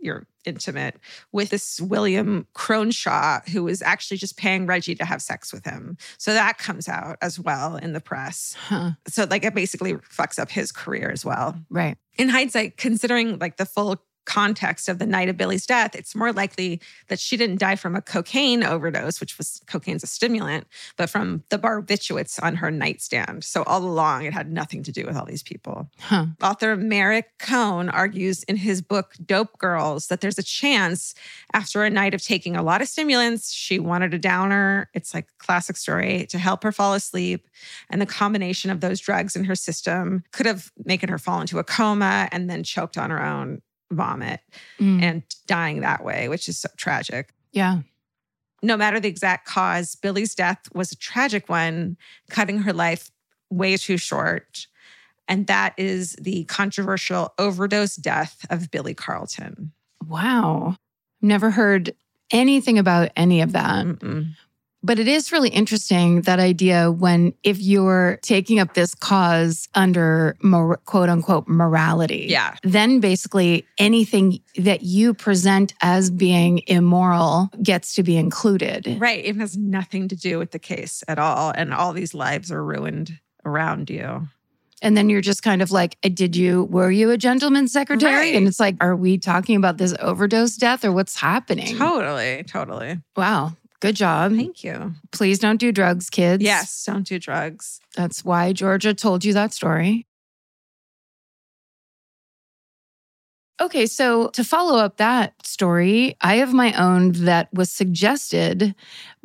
you're intimate with this William Cronshaw, who was actually just paying Reggie to have sex with him. So that comes out as well in the press. Huh. So like it basically fucks up his career as well. Right. In hindsight, considering like the full context of the night of Billy's death, it's more likely that she didn't die from a cocaine overdose, which was cocaine's a stimulant, but from the barbiturates on her nightstand. So all along, it had nothing to do with all these people. Huh. Author Merrick Cohn argues in his book, Dope Girls, that there's a chance after a night of taking a lot of stimulants, she wanted a downer. It's like a classic story to help her fall asleep. And the combination of those drugs in her system could have made her fall into a coma and then choked on her own vomit mm. and dying that way, which is so tragic. Yeah. No matter the exact cause, Billy's death was a tragic one, cutting her life way too short. And that is the controversial overdose death of Billy Carlton. Wow. Never heard anything about any of that. Mm-mm. But it is really interesting, that idea when if you're taking up this cause under mor- quote unquote morality, yeah, then basically anything that you present as being immoral gets to be included. Right. It has nothing to do with the case at all. And all these lives are ruined around you. And then you're just kind of like, did you, were you a gentleman's secretary? Right. And it's like, are we talking about this overdose death or what's happening? Totally, totally. Wow. Good job. Thank you. Please don't do drugs, kids. Yes, don't do drugs. That's why Georgia told you that story. Okay, so to follow up that story, I have my own that was suggested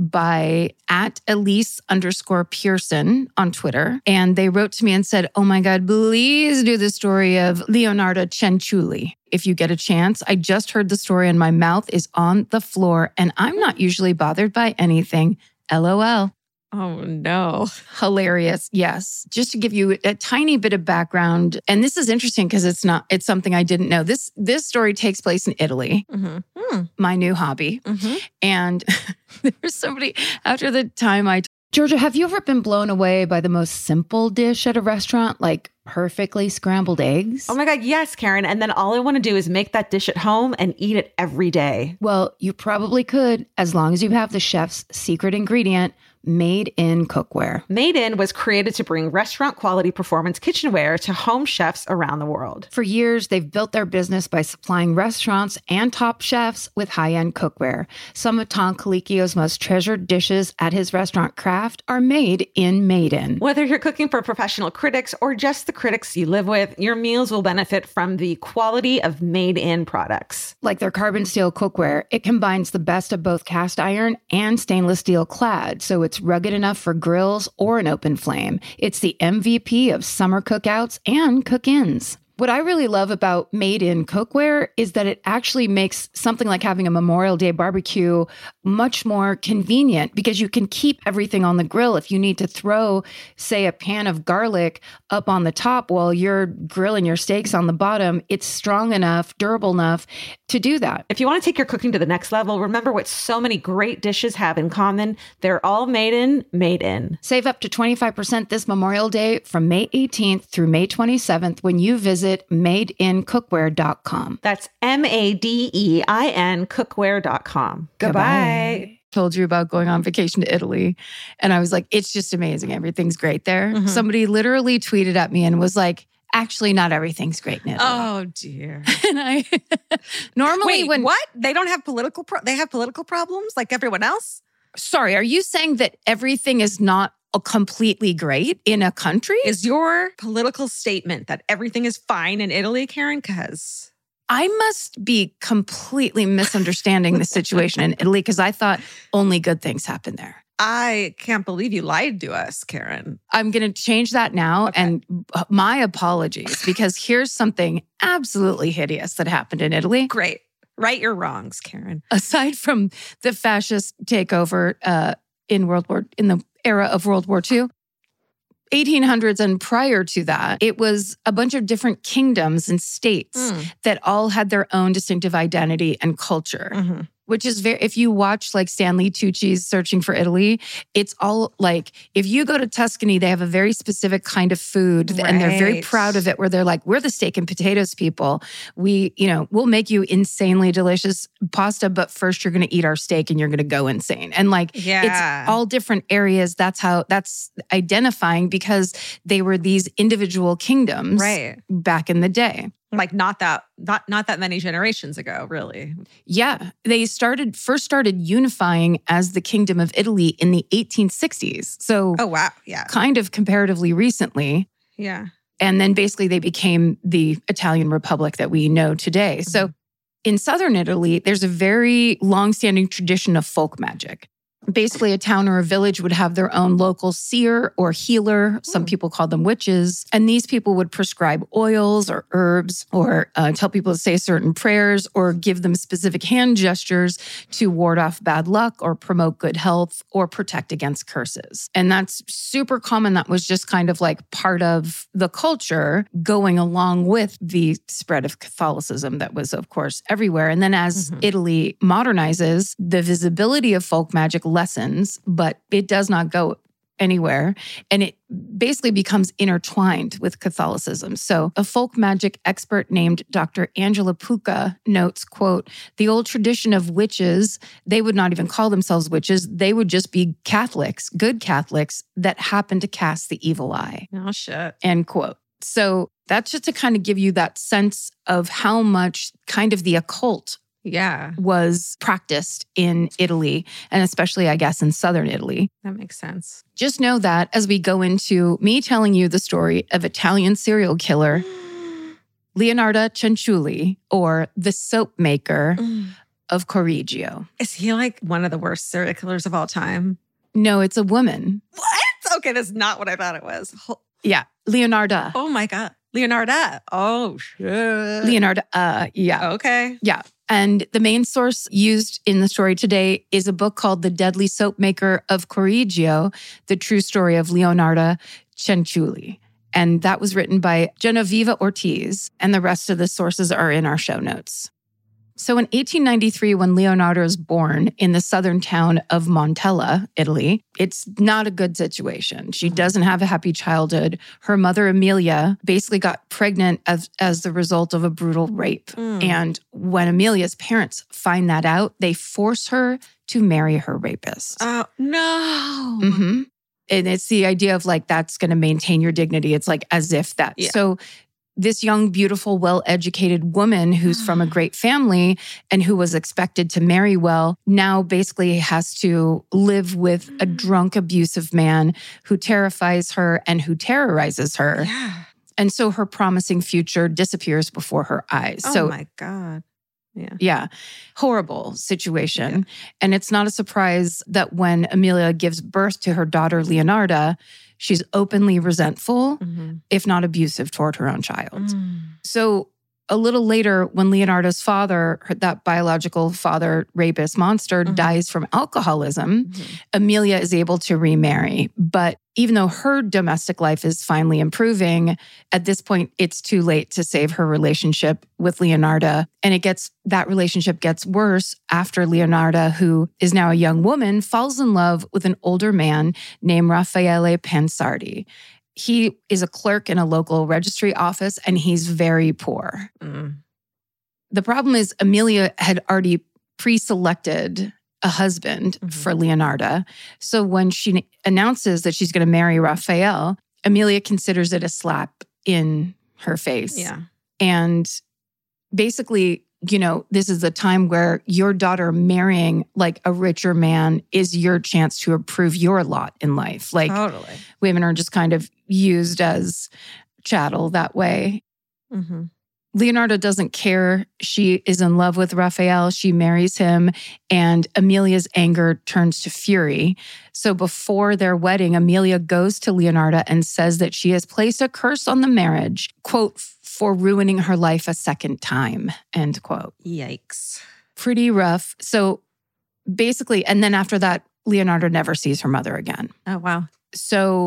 by at Elise underscore Pearson on Twitter. And they wrote to me and said, oh my God, please do the story of Leonardo Cianciulli. If you get a chance, I just heard the story and my mouth is on the floor and I'm not usually bothered by anything. LOL. Oh, no. Hilarious. Yes. Just to give you a tiny bit of background. And this is interesting because it's not, it's something I didn't know. This, this story takes place in Italy, mm-hmm. mm. my new hobby. Mm-hmm. And there was somebody after the time I, Georgia, have you ever been blown away by the most simple dish at a restaurant? Like perfectly scrambled eggs? Oh my God, yes, Karen. And then all I want to do is make that dish at home and eat it every day. Well, you probably could, as long as you have the chef's secret ingredient, Made in Cookware. Made In was created to bring restaurant quality performance kitchenware to home chefs around the world. For years, they've built their business by supplying restaurants and top chefs with high-end cookware. Some of Tom Colicchio's most treasured dishes at his restaurant Craft are made in Made In. Whether you're cooking for professional critics or just the critics you live with, your meals will benefit from the quality of Made In products. Like their carbon steel cookware, it combines the best of both cast iron and stainless steel clad, so it's rugged enough for grills or an open flame. It's the M V P of summer cookouts and cook-ins. What I really love about Made in Cookware is that it actually makes something like having a Memorial Day barbecue much more convenient because you can keep everything on the grill. If you need to throw, say, a pan of garlic up on the top while you're grilling your steaks on the bottom, it's strong enough, durable enough to do that. If you want to take your cooking to the next level, remember what so many great dishes have in common. They're all made in, made in. Save up to twenty-five percent this Memorial Day from May eighteenth through May twenty-seventh when you visit made in cookware dot com. That's M A D E I N cookware dot com. Goodbye. Goodbye. Told you about going on vacation to Italy. And I was like, it's just amazing. Everything's great there. Mm-hmm. Somebody literally tweeted at me and was like, actually, not everything's great in Italy. Oh, dear. And I normally Wait, when what? They don't have political pro- they have political problems like everyone else? Sorry, are you saying that everything is not completely great in a country? Is your political statement that everything is fine in Italy, Karen? Because I must be completely misunderstanding the situation in Italy because I thought only good things happen there. I can't believe you lied to us, Karen. I'm going to change that now. Okay. And my apologies, because here's something absolutely hideous that happened in Italy. Great. Right your wrongs, Karen. Aside from the fascist takeover uh, in World War, in the era of World War Two, eighteen hundreds and prior to that, it was a bunch of different kingdoms and states mm. that all had their own distinctive identity and culture. Mm-hmm. which is very, if you watch like Stanley Tucci's Searching for Italy, it's all like, if you go to Tuscany, they have a very specific kind of food Right. and they're very proud of it, where they're like, we're the steak and potatoes people. We, you know, we'll make you insanely delicious pasta, but first you're going to eat our steak and you're going to go insane. And like, Yeah. it's all different areas. That's how, that's identifying, because they were these individual kingdoms Right. back in the day. Like not that not not that many generations ago, really. Yeah, they started first started unifying as the Kingdom of Italy in the eighteen sixties. So Oh wow. Yeah. kind of comparatively recently. Yeah. And then basically they became the Italian Republic that we know today. Mm-hmm. So in southern Italy, there's a very long-standing tradition of folk magic. Basically, a town or a village would have their own local seer or healer. Some Mm. people call them witches. And these people would prescribe oils or herbs, or uh, tell people to say certain prayers, or give them specific hand gestures to ward off bad luck or promote good health or protect against curses. And that's super common. That was just kind of like part of the culture going along with the spread of Catholicism that was, of course, everywhere. And then as Mhm. Italy modernizes, the visibility of folk magic lessens, but it does not go anywhere. And it basically becomes intertwined with Catholicism. So a folk magic expert named Doctor Angela Pucca notes, quote, the old tradition of witches, they would not even call themselves witches. They would just be Catholics, good Catholics that happen to cast the evil eye, Oh shit. end quote. So that's just to kind of give you that sense of how much kind of the occult Yeah. was practiced in Italy, and especially, I guess, in southern Italy. That makes sense. Just know that as we go into me telling you the story of Italian serial killer Leonardo Cianciulli, or the soap maker of Correggio. Is he like one of the worst serial killers of all time? No, it's a woman. What? Okay, that's not what I thought it was. Ho- Yeah, Leonardo. Oh my God. Leonardo. Oh shit. Leonardo, uh, yeah. Okay. Yeah. And the main source used in the story today is a book called The Deadly Soap Maker of Correggio, The True Story of Leonardo Cianciulli. And that was written by Genoveva Ortiz, and the rest of the sources are in our show notes. So in eighteen ninety-three, when Leonardo is born in the southern town of Montella, Italy, it's not a good situation. She doesn't have a happy childhood. Her mother, Amelia, basically got pregnant as, as the result of a brutal rape. Mm. And when Amelia's parents find that out, they force her to marry her rapist. Oh no. Mhm. And it's the idea of like, that's going to maintain your dignity. It's like as if that. Yeah. So this young, beautiful, well-educated woman who's from a great family and who was expected to marry well, now basically has to live with a drunk, abusive man who terrifies her and who terrorizes her. Yeah. And so her promising future disappears before her eyes. Oh so my God. Yeah. yeah, horrible situation. And it's not a surprise that when Amelia gives birth to her daughter, Leonardo, she's openly resentful, Mhm. if not abusive toward her own child. Mm. So a little later, when Leonardo's father, her- that biological father rapist monster, Mhm. dies from alcoholism, Mhm. Amelia is able to remarry. But even though her domestic life is finally improving, at this point, it's too late to save her relationship with Leonardo. And it gets, that relationship gets worse after Leonardo, who is now a young woman, falls in love with an older man named Raffaele Pansardi. He is a clerk in a local registry office, and he's very poor. Mm. The problem is Amelia had already pre-selected a husband Mhm. for Leonardo. So when she announces that she's going to marry Raphael, Amelia considers it a slap in her face. Yeah. And basically, you know, this is a time where your daughter marrying like a richer man is your chance to improve your lot in life. Like Totally. women are just kind of used as chattel that way. Mm-hmm. Leonardo doesn't care. She is in love with Raphael. She marries him, and Amelia's anger turns to fury. So before their wedding, Amelia goes to Leonardo and says that she has placed a curse on the marriage, quote, for ruining her life a second time, end quote. Yikes. Pretty rough. So basically, and then after that, Leonardo never sees her mother again. Oh, wow. So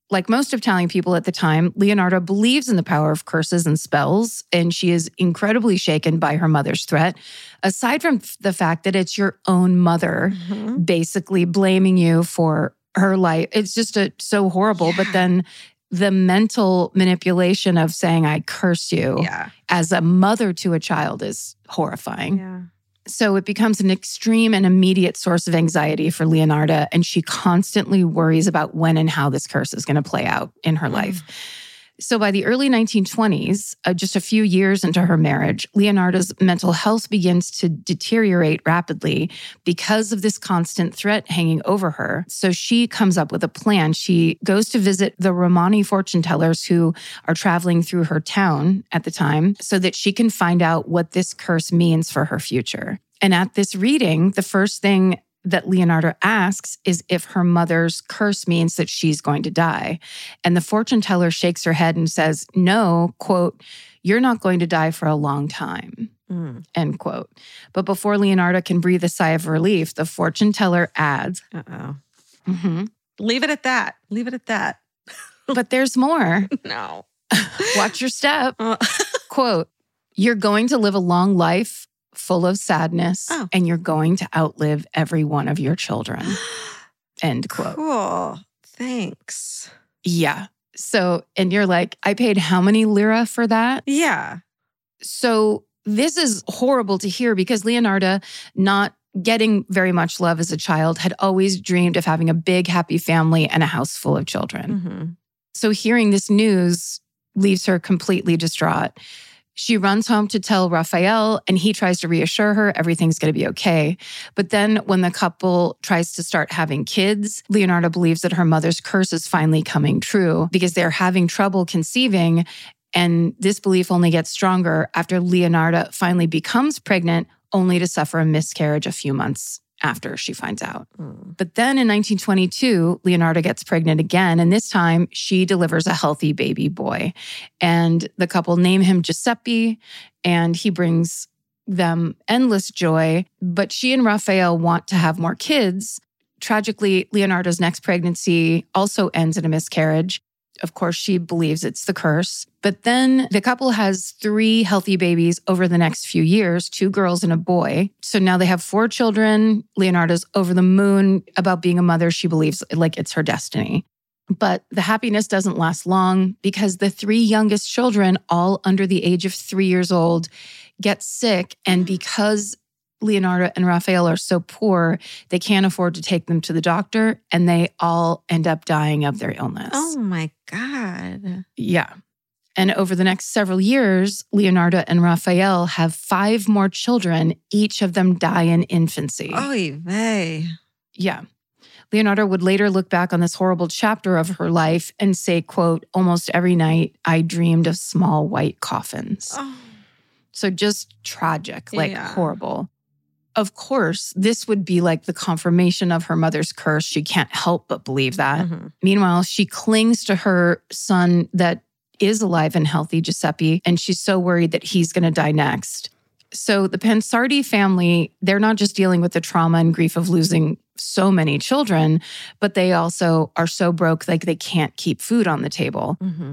like most Italian people at the time, Leonardo believes in the power of curses and spells, and she is incredibly shaken by her mother's threat. Aside from the fact that it's your own mother mm-hmm. basically blaming you for her life, it's just a, so horrible. Yeah. But then the mental manipulation of saying, I curse you yeah. as a mother to a child is horrifying. Yeah. So it becomes an extreme and immediate source of anxiety for Leonarda, and she constantly worries about when and how this curse is going to play out in her mm. life. So by the early nineteen twenties, uh, just a few years into her marriage, Leonarda's mental health begins to deteriorate rapidly because of this constant threat hanging over her. So she comes up with a plan. She goes to visit the Romani fortune tellers who are traveling through her town at the time so that she can find out what this curse means for her future. And at this reading, the first thing that Leonarda asks is if her mother's curse means that she's going to die. And the fortune teller shakes her head and says, no, quote, you're not going to die for a long time, mm. end quote. But before Leonarda can breathe a sigh of relief, the fortune teller adds, uh-oh. Mm-hmm. Leave it at that. Leave it at that. But there's more. No. Watch your step. Quote, you're going to live a long life full of sadness, oh. and you're going to outlive every one of your children. End quote. Cool. Thanks. Yeah. So, and you're like, I paid how many lira for that? Yeah. So this is horrible to hear because Leonarda, not getting very much love as a child, had always dreamed of having a big, happy family and a house full of children. Mm-hmm. So hearing this news leaves her completely distraught. She runs home to tell Raphael, and he tries to reassure her everything's going to be okay. But then when the couple tries to start having kids, Leonarda believes that her mother's curse is finally coming true because they're having trouble conceiving. And this belief only gets stronger after Leonarda finally becomes pregnant, only to suffer a miscarriage a few months after she finds out. Mm. But then in nineteen twenty-two, Leonarda gets pregnant again, and this time she delivers a healthy baby boy. And the couple name him Giuseppe, and he brings them endless joy. But she and Raphael want to have more kids. Tragically, Leonarda's next pregnancy also ends in a miscarriage. Of course, she believes it's the curse. But then the couple has three healthy babies over the next few years, two girls and a boy. So now they have four children. Leonarda's over the moon about being a mother. She believes like it's her destiny. But the happiness doesn't last long because the three youngest children, all under the age of three years old, get sick. And because Leonarda and Raphael are so poor, they can't afford to take them to the doctor, and they all end up dying of their illness. Oh my God. Yeah. And over the next several years, Leonarda and Raphael have five more children. Each of them die in infancy. Oy vey. Yeah. Leonarda would later look back on this horrible chapter of her life and say, quote, almost every night I dreamed of small white coffins. Oh. So just tragic, like yeah. horrible. Of course, this would be like the confirmation of her mother's curse. She can't help but believe that. Mm-hmm. Meanwhile, she clings to her son that is alive and healthy, Giuseppe, and she's so worried that he's going to die next. So the Pensardi family, they're not just dealing with the trauma and grief of losing so many children, but they also are so broke, like they can't keep food on the table. Mm-hmm.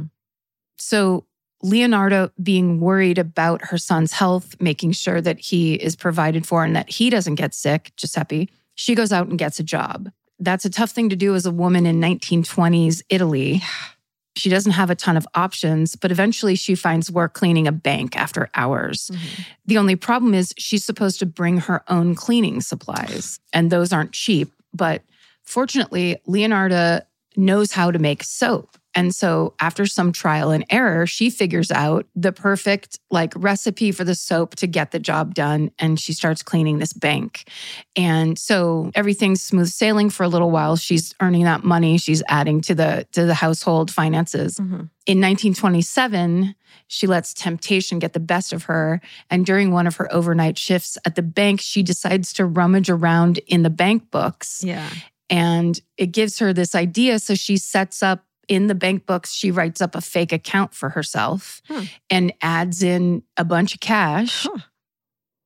So Leonarda, being worried about her son's health, making sure that he is provided for and that he doesn't get sick, Giuseppe, she goes out and gets a job. That's a tough thing to do as a woman in nineteen twenties Italy. Yeah. She doesn't have a ton of options, but eventually she finds work cleaning a bank after hours. Mm-hmm. The only problem is she's supposed to bring her own cleaning supplies, and those aren't cheap. But fortunately, Leonarda knows how to make soap. And so after some trial and error, she figures out the perfect like recipe for the soap to get the job done. And she starts cleaning this bank. And so everything's smooth sailing for a little while. She's earning that money. She's adding to the, to the household finances. Mm-hmm. In nineteen twenty-seven, she lets temptation get the best of her. And during one of her overnight shifts at the bank, she decides to rummage around in the bank books. Yeah. And it gives her this idea. So she sets up in the bank books, she writes up a fake account for herself huh. and adds in a bunch of cash. Huh.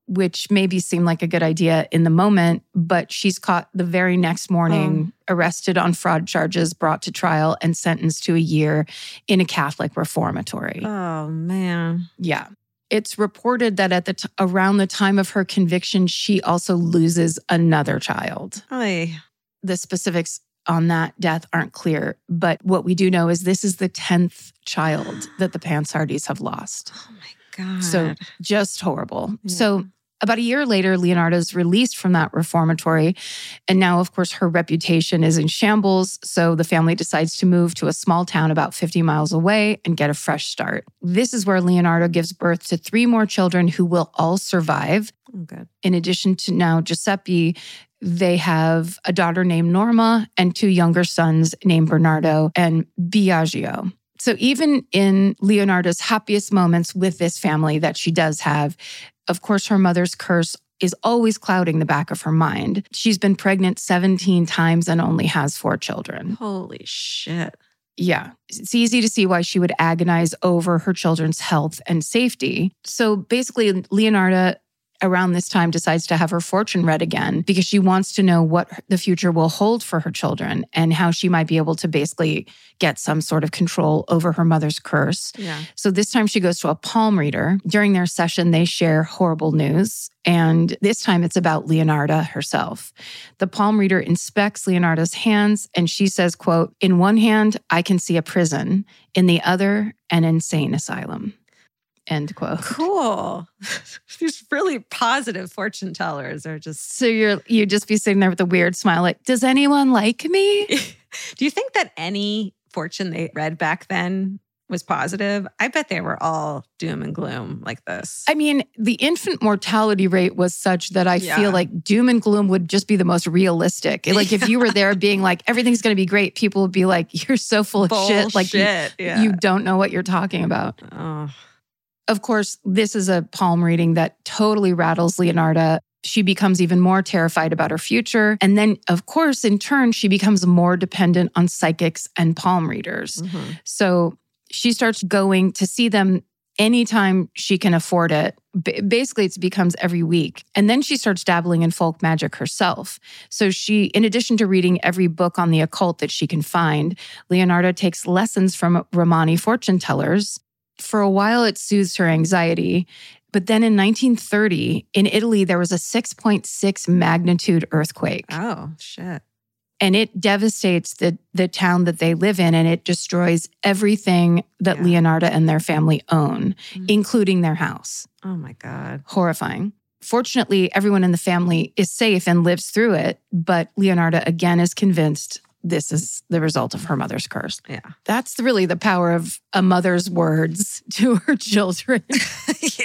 which maybe seemed like a good idea in the moment, but she's caught the very next morning, oh. arrested on fraud charges, brought to trial, and sentenced to a year in a Catholic reformatory. Oh, man. Yeah. It's reported that at the t- around the time of her conviction, she also loses another child. Oy. The specifics on that death aren't clear, but what we do know is this is the tenth child that the Pansardis have lost. Oh my God. So just horrible. Yeah. So about a year later, Leonardo's released from that reformatory. And now, of course, her reputation is in shambles. So the family decides to move to a small town about fifty miles away and get a fresh start. This is where Leonardo gives birth to three more children who will all survive. Oh, good. In addition to now Giuseppe, they have a daughter named Norma and two younger sons named Bernardo and Biagio. So even in Leonardo's happiest moments with this family that she does have, of course, her mother's curse is always clouding the back of her mind. She's been pregnant seventeen times and only has four children. Holy shit. Yeah. It's easy to see why she would agonize over her children's health and safety. So basically, Leonardo, around this time, decides to have her fortune read again because she wants to know what the future will hold for her children and how she might be able to basically get some sort of control over her mother's curse. Yeah. So this time she goes to a palm reader. During their session, they share horrible news. And this time it's about Leonardo herself. The palm reader inspects Leonardo's hands and she says, quote, "In one hand, I can see a prison. In the other, an insane asylum." End quote. Cool. These really positive fortune tellers are just... So you're, you'd just be sitting there with a weird smile like, does anyone like me? Do you think that any fortune they read back then was positive? I bet they were all doom and gloom like this. I mean, the infant mortality rate was such that I Yeah. feel like doom and gloom would just be the most realistic. Like if you were there being like, everything's going to be great, people would be like, you're so full of shit. Like you, yeah. you don't know what you're talking about. Oh. Of course, this is a palm reading that totally rattles Leonardo. She becomes even more terrified about her future. And then, of course, in turn, she becomes more dependent on psychics and palm readers. Mm-hmm. So she starts going to see them anytime she can afford it. B- basically, it becomes every week. And then she starts dabbling in folk magic herself. So she, in addition to reading every book on the occult that she can find, Leonardo takes lessons from Romani fortune tellers. For a while, it soothes her anxiety. But then in nineteen thirty, in Italy, there was a six point six magnitude earthquake. Oh, shit. And it devastates the, the town that they live in, and it destroys everything that Yeah. Leonardo and their family own, Mm. including their house. Oh, my God. Horrifying. Fortunately, everyone in the family is safe and lives through it, but Leonardo again is convinced this is the result of her mother's curse. Yeah. That's really the power of a mother's words to her children. Yeah.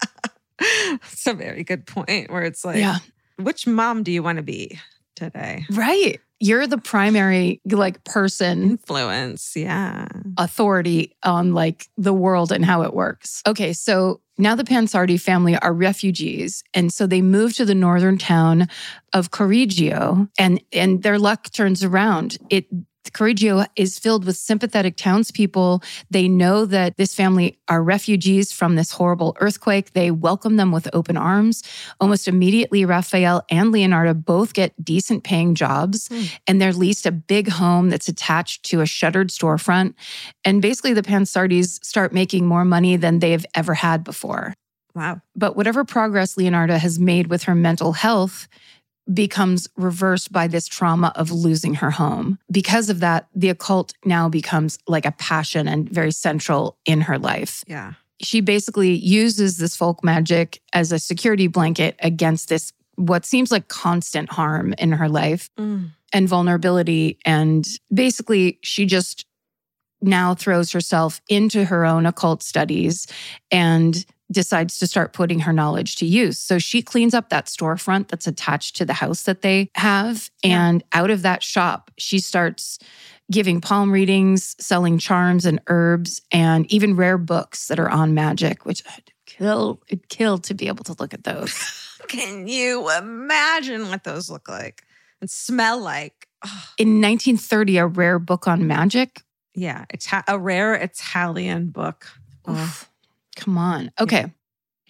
It's a very good point where it's like, Yeah. which mom do you want to be today? Right. You're the primary like person, Influence. Yeah. authority on like the world and how it works. Okay, so now the Pansardi family are refugees. And so they move to the northern town of Correggio, and, and their luck turns around. It Correggio is filled with sympathetic townspeople. They know that this family are refugees from this horrible earthquake. They welcome them with open arms. Almost immediately, Raphael and Leonardo both get decent paying jobs, mm. and they're leased a big home that's attached to a shuttered storefront. And basically, the Pansardis start making more money than they've ever had before. Wow. But whatever progress Leonardo has made with her mental health becomes reversed by this trauma of losing her home. Because of that, the occult now becomes like a passion and very central in her life. Yeah. She basically uses this folk magic as a security blanket against this, what seems like constant harm in her life Mm. and vulnerability. And basically, she just now throws herself into her own occult studies and decides to start putting her knowledge to use. So she cleans up that storefront that's attached to the house that they have. Yeah. And out of that shop, she starts giving palm readings, selling charms and herbs, and even rare books that are on magic, which I'd kill, I'd kill to be able to look at those. Can you imagine what those look like and smell like? Oh. In nineteen thirty, a rare book on magic. Yeah. Ita- a rare Italian book. Oh. Oof. Come on. Okay.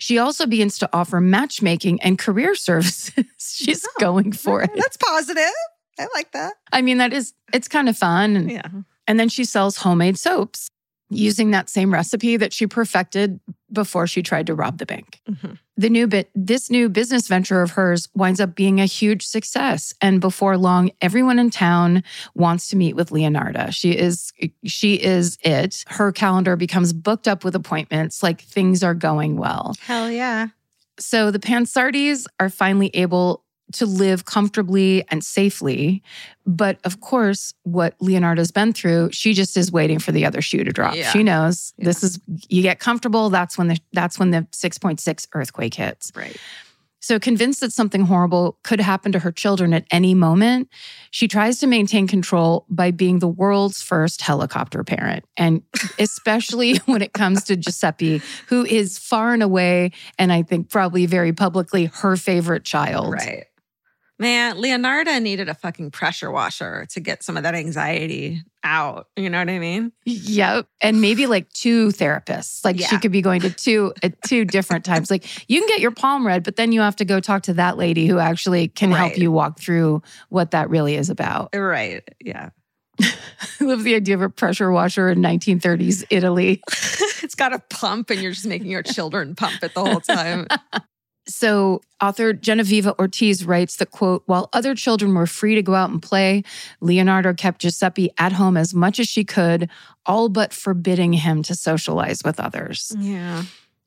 She also begins to offer matchmaking and career services. She's Oh, going for it. That's positive. I like that. I mean, that is, it's kind of fun. And, Yeah. and then she sells homemade soaps using that same recipe that she perfected before she tried to rob the bank. Mm-hmm. The new bit, this new business venture of hers winds up being a huge success. And before long, everyone in town wants to meet with Leonarda. She is, she is it. Her calendar becomes booked up with appointments, like things are going well. Hell yeah. So the Pansardis are finally able to live comfortably and safely. But of course, what Leonarda's been through, she just is waiting for the other shoe to drop. Yeah. She knows Yeah. this is, you get comfortable, that's when the that's when the six point six earthquake hits. Right. So convinced that something horrible could happen to her children at any moment, she tries to maintain control by being the world's first helicopter parent. And especially when it comes to Giuseppe, who is far and away, and I think probably very publicly, her favorite child. Right. Man, Leonarda needed a fucking pressure washer to get some of that anxiety out. You know what I mean? Yep. And maybe like two therapists. Like Yeah. she could be going to two at two different times. Like you can get your palm read, but then you have to go talk to that lady who actually can help Right. you walk through what that really is about. Right. Yeah. I love the idea of a pressure washer in nineteen thirties Italy. It's got a pump and you're just making your children pump it the whole time. So author Genevieve Ortiz writes that, quote, while other children were free to go out and play, Leonarda kept Giuseppe at home as much as she could, all but forbidding him to socialize with others. Yeah.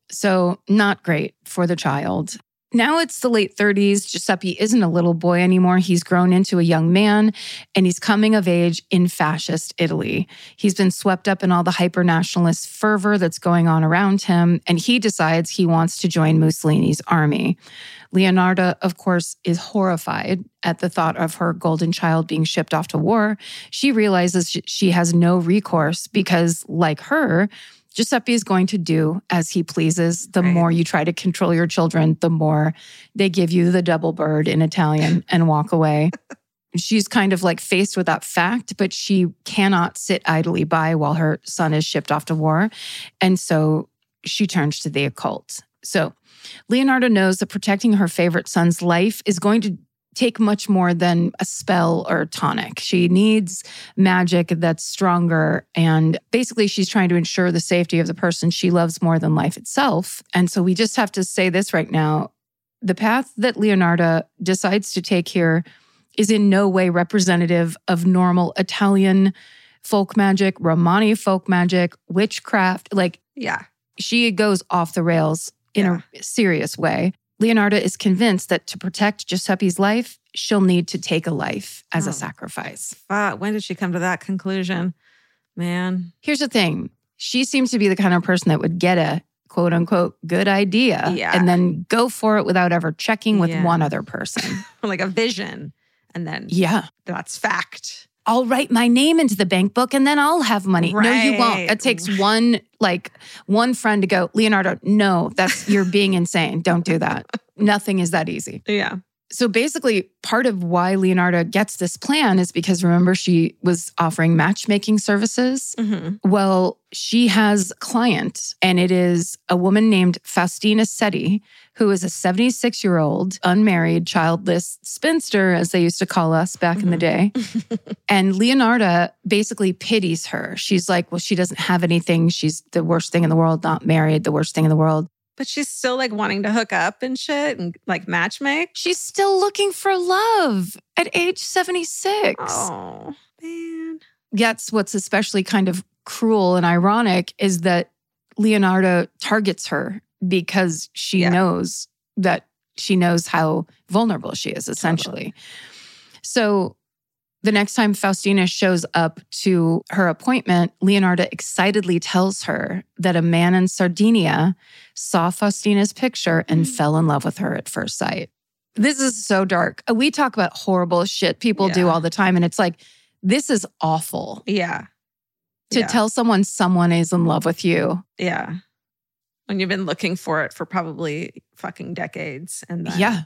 So not great for the child. Now it's the late thirties. Giuseppe isn't a little boy anymore. He's grown into a young man, and he's coming of age in fascist Italy. He's been swept up in all the hyper-nationalist fervor that's going on around him, and he decides he wants to join Mussolini's army. Leonarda, of course, is horrified at the thought of her golden child being shipped off to war. She realizes she has no recourse because, like her, Giuseppe is going to do as he pleases. The Right. more you try to control your children, the more they give you the double bird in Italian and walk away. She's kind of like faced with that fact, but she cannot sit idly by while her son is shipped off to war. And so she turns to the occult. So Leonarda knows that protecting her favorite son's life is going to take much more than a spell or a tonic. She needs magic that's stronger. And basically, she's trying to ensure the safety of the person she loves more than life itself. And so we just have to say this right now. The path that Leonarda decides to take here is in no way representative of normal Italian folk magic, Romani folk magic, witchcraft. Like, Yeah. she goes off the rails in Yeah. a serious way. Leonarda is convinced that to protect Giuseppe's life, she'll need to take a life as Oh. a sacrifice. Fuck, when did she come to that conclusion? Man. Here's the thing. She seems to be the kind of person that would get a quote unquote good idea Yeah. and then go for it without ever checking with Yeah. one other person. Like a vision. And then Yeah. that's fact. I'll write my name into the bank book and then I'll have money. No, you won't. Right. It takes one, like one friend to go, Leonarda, no, that's, you're being insane. Don't do that. Nothing is that easy. Yeah. So basically, part of why Leonarda gets this plan is because, remember, she was offering matchmaking services. Mm-hmm. Well, she has a client, and it is a woman named Faustina Setti, who is a seventy-six-year-old, unmarried, childless spinster, as they used to call us back in the day. And Leonarda basically pities her. She's like, well, she doesn't have anything. She's the worst thing in the world, not married, the worst thing in the world. But she's still like wanting to hook up and shit and like matchmake. She's still looking for love at age seventy-six. Oh, man. That's what's especially kind of cruel and ironic is that Leonarda targets her because she Yeah. knows that she knows how vulnerable she is, essentially. Totally. So the next time Faustina shows up to her appointment, Leonarda excitedly tells her that a man in Sardinia saw Faustina's picture and Mm. fell in love with her at first sight. This is so dark. We talk about horrible shit people do Yeah. all the time, and it's like, this is awful. Yeah. To Yeah. tell someone someone is in love with you. Yeah. When you've been looking for it for probably fucking decades. And then, Yeah.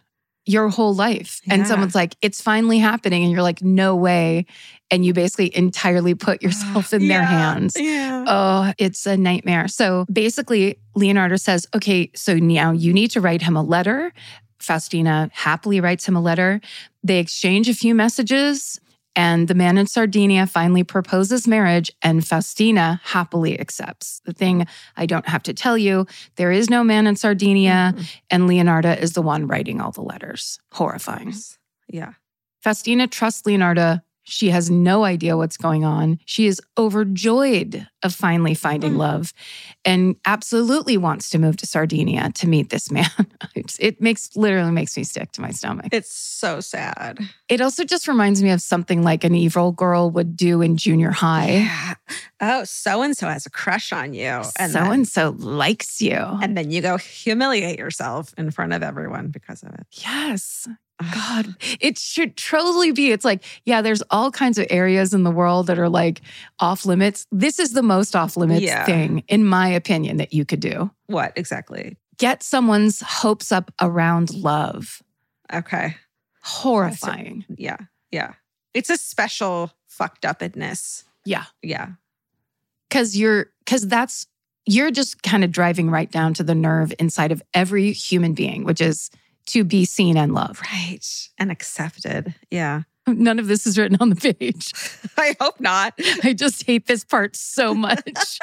your whole life. And Yeah. someone's like, it's finally happening. And you're like, no way. And you basically entirely put yourself in their Yeah. hands. Yeah. Oh, it's a nightmare. So basically, Leonardo says, okay, so now you need to write him a letter. Faustina happily writes him a letter. They exchange a few messages, and the man in Sardinia finally proposes marriage, and Faustina happily accepts. The thing I don't have to tell you, there is no man in Sardinia, Mhm. and Leonardo is the one writing all the letters. Horrifying. Yeah. Faustina trusts Leonardo. She has no idea what's going on. She is overjoyed of finally finding Mm. love and absolutely wants to move to Sardinia to meet this man. It's- it makes literally makes me sick to my stomach. It's so sad. It also just reminds me of something like an evil girl would do in junior high. Yeah. Oh, so-and-so has a crush on you. And so then, and so likes you. and then you go humiliate yourself in front of everyone because of it. Yes. God, it should totally be. It's like, yeah, there's all kinds of areas in the world that are like off limits. This is the most off limits Yeah. thing, in my opinion, that you could do. What exactly? Get someone's hopes up around love. Okay. Horrifying. Yeah. Yeah. It's a special fucked upness. Yeah. Yeah. Cause you're, cause that's, you're just kind of driving right down to the nerve inside of every human being, which is to be seen and loved. Right. And accepted. Yeah. None of this is written on the page. I hope not. I just hate this part so much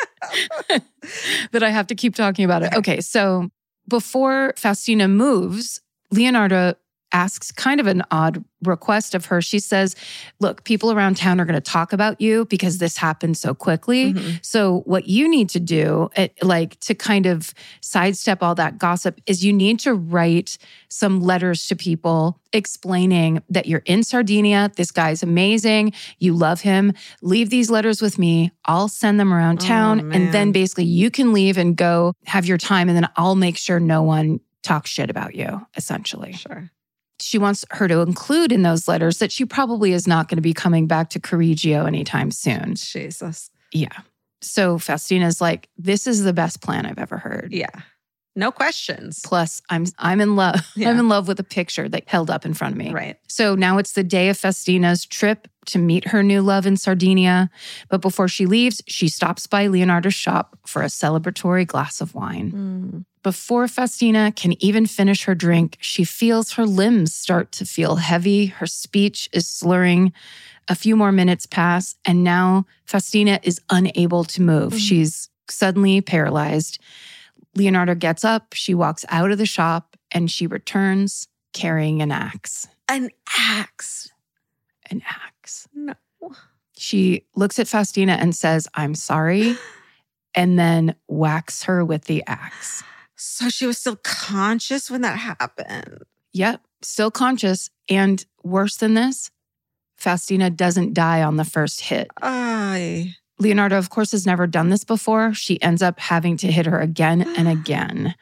that I have to keep talking about it. Okay, so before Faustina moves, Leonardo asks kind of an odd request of her. She says, look, people around town are going to talk about you because this happened so quickly. Mhm. So what you need to do, eh, like to kind of sidestep all that gossip, is you need to write some letters to people explaining that you're in Sardinia. This guy's amazing. You love him. Leave these letters with me. I'll send them around Oh, town. And man. then basically you can leave and go have your time. And then I'll make sure no one talks shit about you, essentially. Sure. She wants her to include in those letters that she probably is not going to be coming back to Correggio anytime soon. Jesus. Yeah. So Faustina's like, this is the best plan I've ever heard. Yeah. No questions. Plus, I'm I'm in love. Yeah. I'm in love with a picture that held up in front of me. Right. So now it's the day of Faustina's trip to meet her new love in Sardinia. But before she leaves, she stops by Leonardo's shop for a celebratory glass of wine. Mm. Before Faustina can even finish her drink, she feels her limbs start to feel heavy. Her speech is slurring. A few more minutes pass, and now Faustina is unable to move. Mm. She's suddenly paralyzed. Leonardo gets up, she walks out of the shop, and she returns carrying an axe. An axe. An axe. No. She looks at Faustina and says, I'm sorry, and then whacks her with the axe. So she was still conscious when that happened. Yep, still conscious. And worse than this, Faustina doesn't die on the first hit. I. Leonardo, of course, has never done this before. She ends up having to hit her again and again.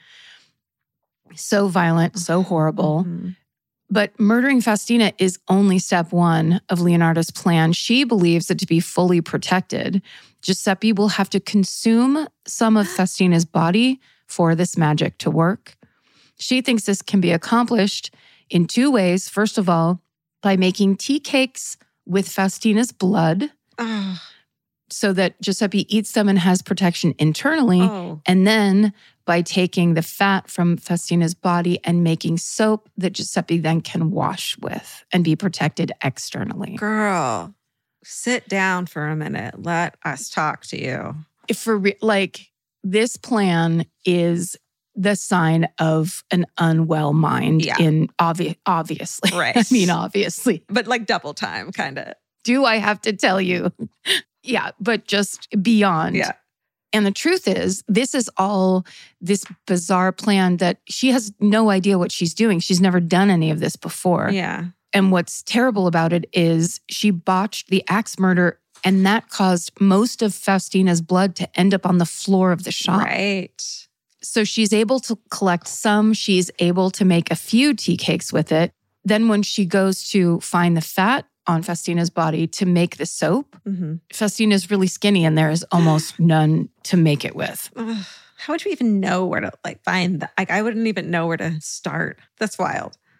So violent, so horrible. Mhm. But murdering Faustina is only step one of Leonardo's plan. She believes that to be fully protected, Giuseppe will have to consume some of Faustina's body for this magic to work. She thinks this can be accomplished in two ways. First of all, by making tea cakes with Faustina's blood Oh. so that Giuseppe eats them and has protection internally. Oh. And then by taking the fat from Faustina's body and making soap that Giuseppe then can wash with and be protected externally. Girl, sit down for a minute. Let us talk to you. If for re- like this plan is the sign of an unwell mind Yeah. in obvi- obviously. Right. I mean, obviously. But like double time, kind of. Do I have to tell you? Yeah, but just beyond. Yeah. And the truth is, this is all this bizarre plan that she has no idea what she's doing. She's never done any of this before. Yeah. And what's terrible about it is she botched the axe murder, and that caused most of Faustina's blood to end up on the floor of the shop. Right. So she's able to collect some. She's able to make a few tea cakes with it. Then when she goes to find the fat on Faustina's body to make the soap, Mm-hmm. Faustina's really skinny and there is almost none to make it with. Ugh. How would you even know where to like find that? Like, I wouldn't even know where to start. That's wild.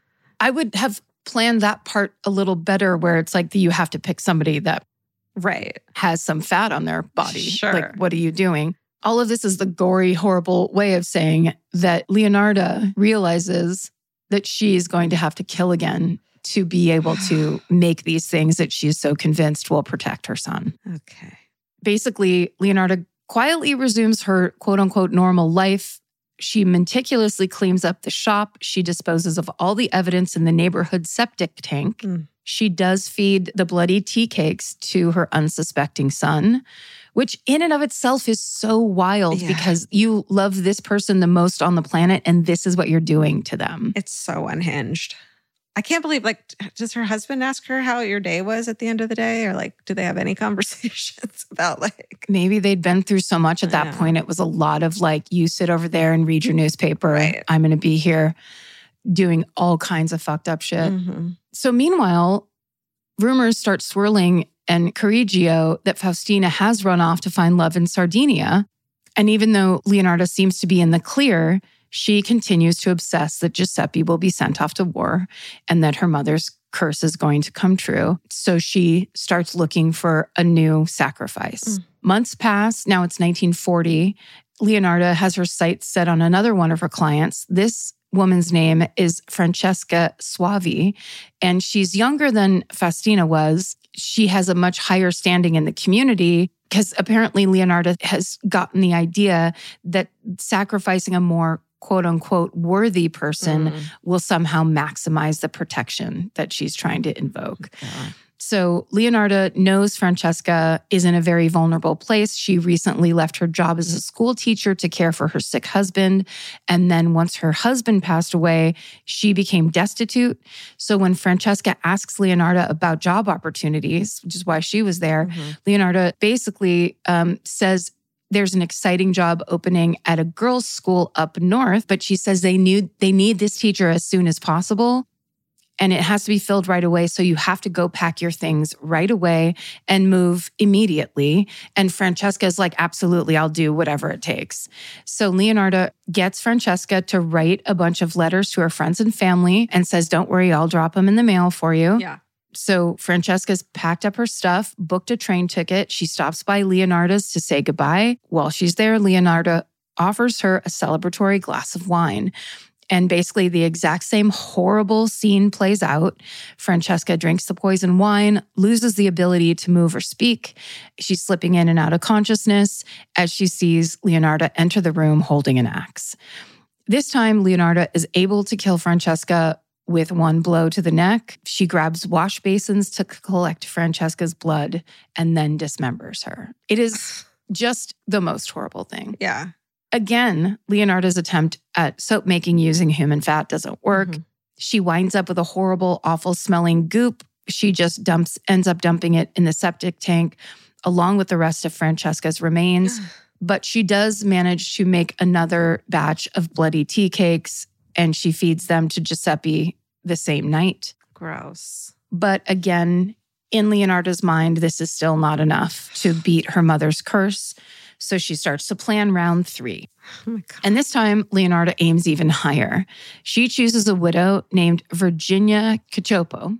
I would have planned that part a little better where it's like you have to pick somebody that right. has some fat on their body. Sure. Like, what are you doing? All of this is the gory, horrible way of saying that Leonarda realizes that she's going to have to kill again to be able to make these things that she's so convinced will protect her son. Okay. Basically, Leonarda quietly resumes her quote unquote normal life. She meticulously cleans up the shop. She disposes of all the evidence in the neighborhood septic tank. Mm. She does feed the bloody tea cakes to her unsuspecting son, which in and of itself is so wild yeah. because you love this person the most on the planet and this is what you're doing to them. It's so unhinged. I can't believe, like, does her husband ask her how your day was at the end of the day? Or like, do they have any conversations about like... Maybe they'd been through so much at that yeah. point. It was a lot of like, you sit over there and read your newspaper. Right. I'm going to be here doing all kinds of fucked up shit. Mm-hmm. So meanwhile, rumors start swirling in Correggio that Faustina has run off to find love in Sardinia. And even though Leonarda seems to be in the clear, she continues to obsess that Giuseppe will be sent off to war and that her mother's curse is going to come true. So she starts looking for a new sacrifice. Mm. Months pass. Now it's nineteen forty. Leonarda has her sights set on another one of her clients. This woman's name is Francesca Suavi, and she's younger than Faustina was. She has a much higher standing in the community because apparently Leonarda has gotten the idea that sacrificing a more quote unquote worthy person mm. will somehow maximize the protection that she's trying to invoke. Yeah. So Leonarda knows Francesca is in a very vulnerable place. She recently left her job as a school teacher to care for her sick husband. And then once her husband passed away, she became destitute. So when Francesca asks Leonarda about job opportunities, which is why she was there, mm-hmm. Leonarda basically um, says, there's an exciting job opening at a girls' school up north, but she says they need they need this teacher as soon as possible. And it has to be filled right away. So you have to go pack your things right away and move immediately. And Francesca is like, absolutely, I'll do whatever it takes. So Leonarda gets Francesca to write a bunch of letters to her friends and family and says, don't worry, I'll drop them in the mail for you. Yeah. So Francesca's packed up her stuff, booked a train ticket. She stops by Leonarda's to say goodbye. While she's there, Leonarda offers her a celebratory glass of wine. And basically the exact same horrible scene plays out. Francesca drinks the poison wine, loses the ability to move or speak. She's slipping in and out of consciousness as she sees Leonarda enter the room holding an axe. This time, Leonarda is able to kill Francesca with one blow to the neck. She grabs wash basins to collect Francesca's blood and then dismembers her. It is just the most horrible thing. Yeah. Again, Leonarda's attempt at soap making using human fat doesn't work. Mm-hmm. She winds up with a horrible, awful smelling goop. She just dumps, ends up dumping it in the septic tank along with the rest of Francesca's remains. But she does manage to make another batch of bloody tea cakes and she feeds them to Giuseppe the same night. Gross. But again, in Leonarda's mind, this is still not enough to beat her mother's curse. So she starts to plan round three. Oh my God. And this time, Leonarda aims even higher. She chooses a widow named Virginia Cacioppo.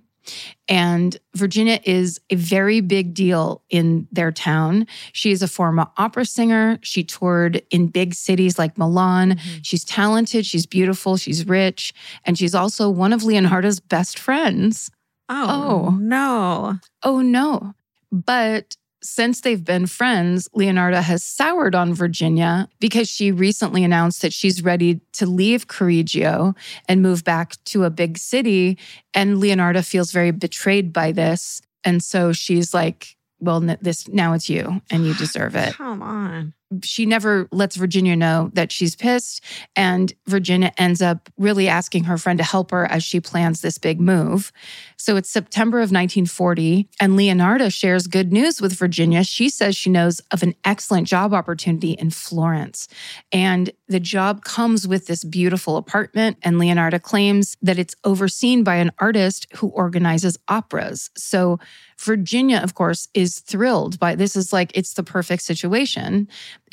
And Virginia is a very big deal in their town. She is a former opera singer. She toured in big cities like Milan. Mm-hmm. She's talented, she's beautiful, she's rich, and she's also one of Leonarda's best friends. Oh, oh. no. Oh, no. But since they've been friends, Leonarda has soured on Virginia because she recently announced that she's ready to leave Correggio and move back to a big city. And Leonarda feels very betrayed by this. And so she's like, well, this now it's you and you deserve it. Come on. She never lets Virginia know that she's pissed. And Virginia ends up really asking her friend to help her as she plans this big move. So it's September of nineteen forty, and Leonarda shares good news with Virginia. She says she knows of an excellent job opportunity in Florence. And the job comes with this beautiful apartment, and Leonarda claims that it's overseen by an artist who organizes operas. So Virginia, of course, is thrilled by this. Is like, it's the perfect situation.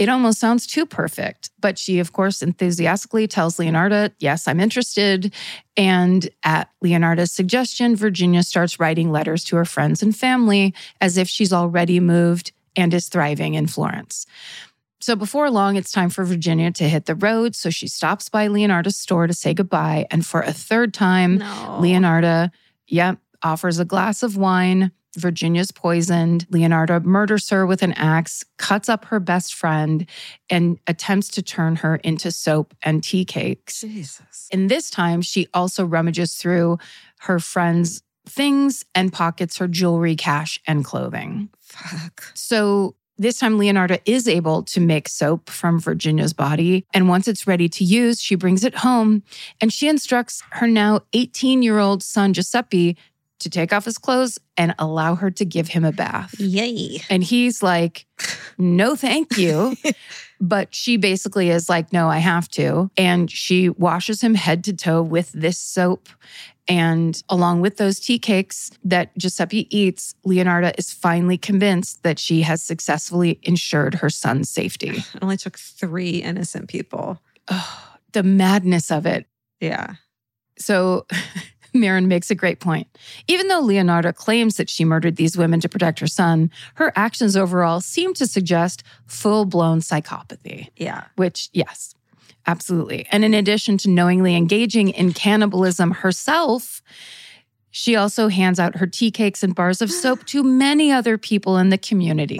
It almost sounds too perfect. But she, of course, enthusiastically tells Leonardo, yes, I'm interested. And at Leonardo's suggestion, Virginia starts writing letters to her friends and family as if she's already moved and is thriving in Florence. So before long, it's time for Virginia to hit the road. So she stops by Leonardo's store to say goodbye. And for a third time, No. Leonardo, yep, offers a glass of wine. Virginia's poisoned. Leonardo murders her with an axe, cuts up her best friend, and attempts to turn her into soap and tea cakes. Jesus. And this time, she also rummages through her friend's things and pockets her jewelry, cash, and clothing. Fuck. So this time, Leonardo is able to make soap from Virginia's body. And once it's ready to use, she brings it home and she instructs her now eighteen-year-old son, Giuseppe, to take off his clothes and allow her to give him a bath. Yay. And he's like, no, thank you. But she basically is like, no, I have to. And she washes him head to toe with this soap. And along with those tea cakes that Giuseppe eats, Leonardo is finally convinced that she has successfully ensured her son's safety. It only took three innocent people. Oh, the madness of it. Yeah. So Marin makes a great point. Even though Leonardo claims that she murdered these women to protect her son, her actions overall seem to suggest full-blown psychopathy. Yeah. Which, yes, absolutely. And in addition to knowingly engaging in cannibalism herself, she also hands out her tea cakes and bars of soap to many other people in the community.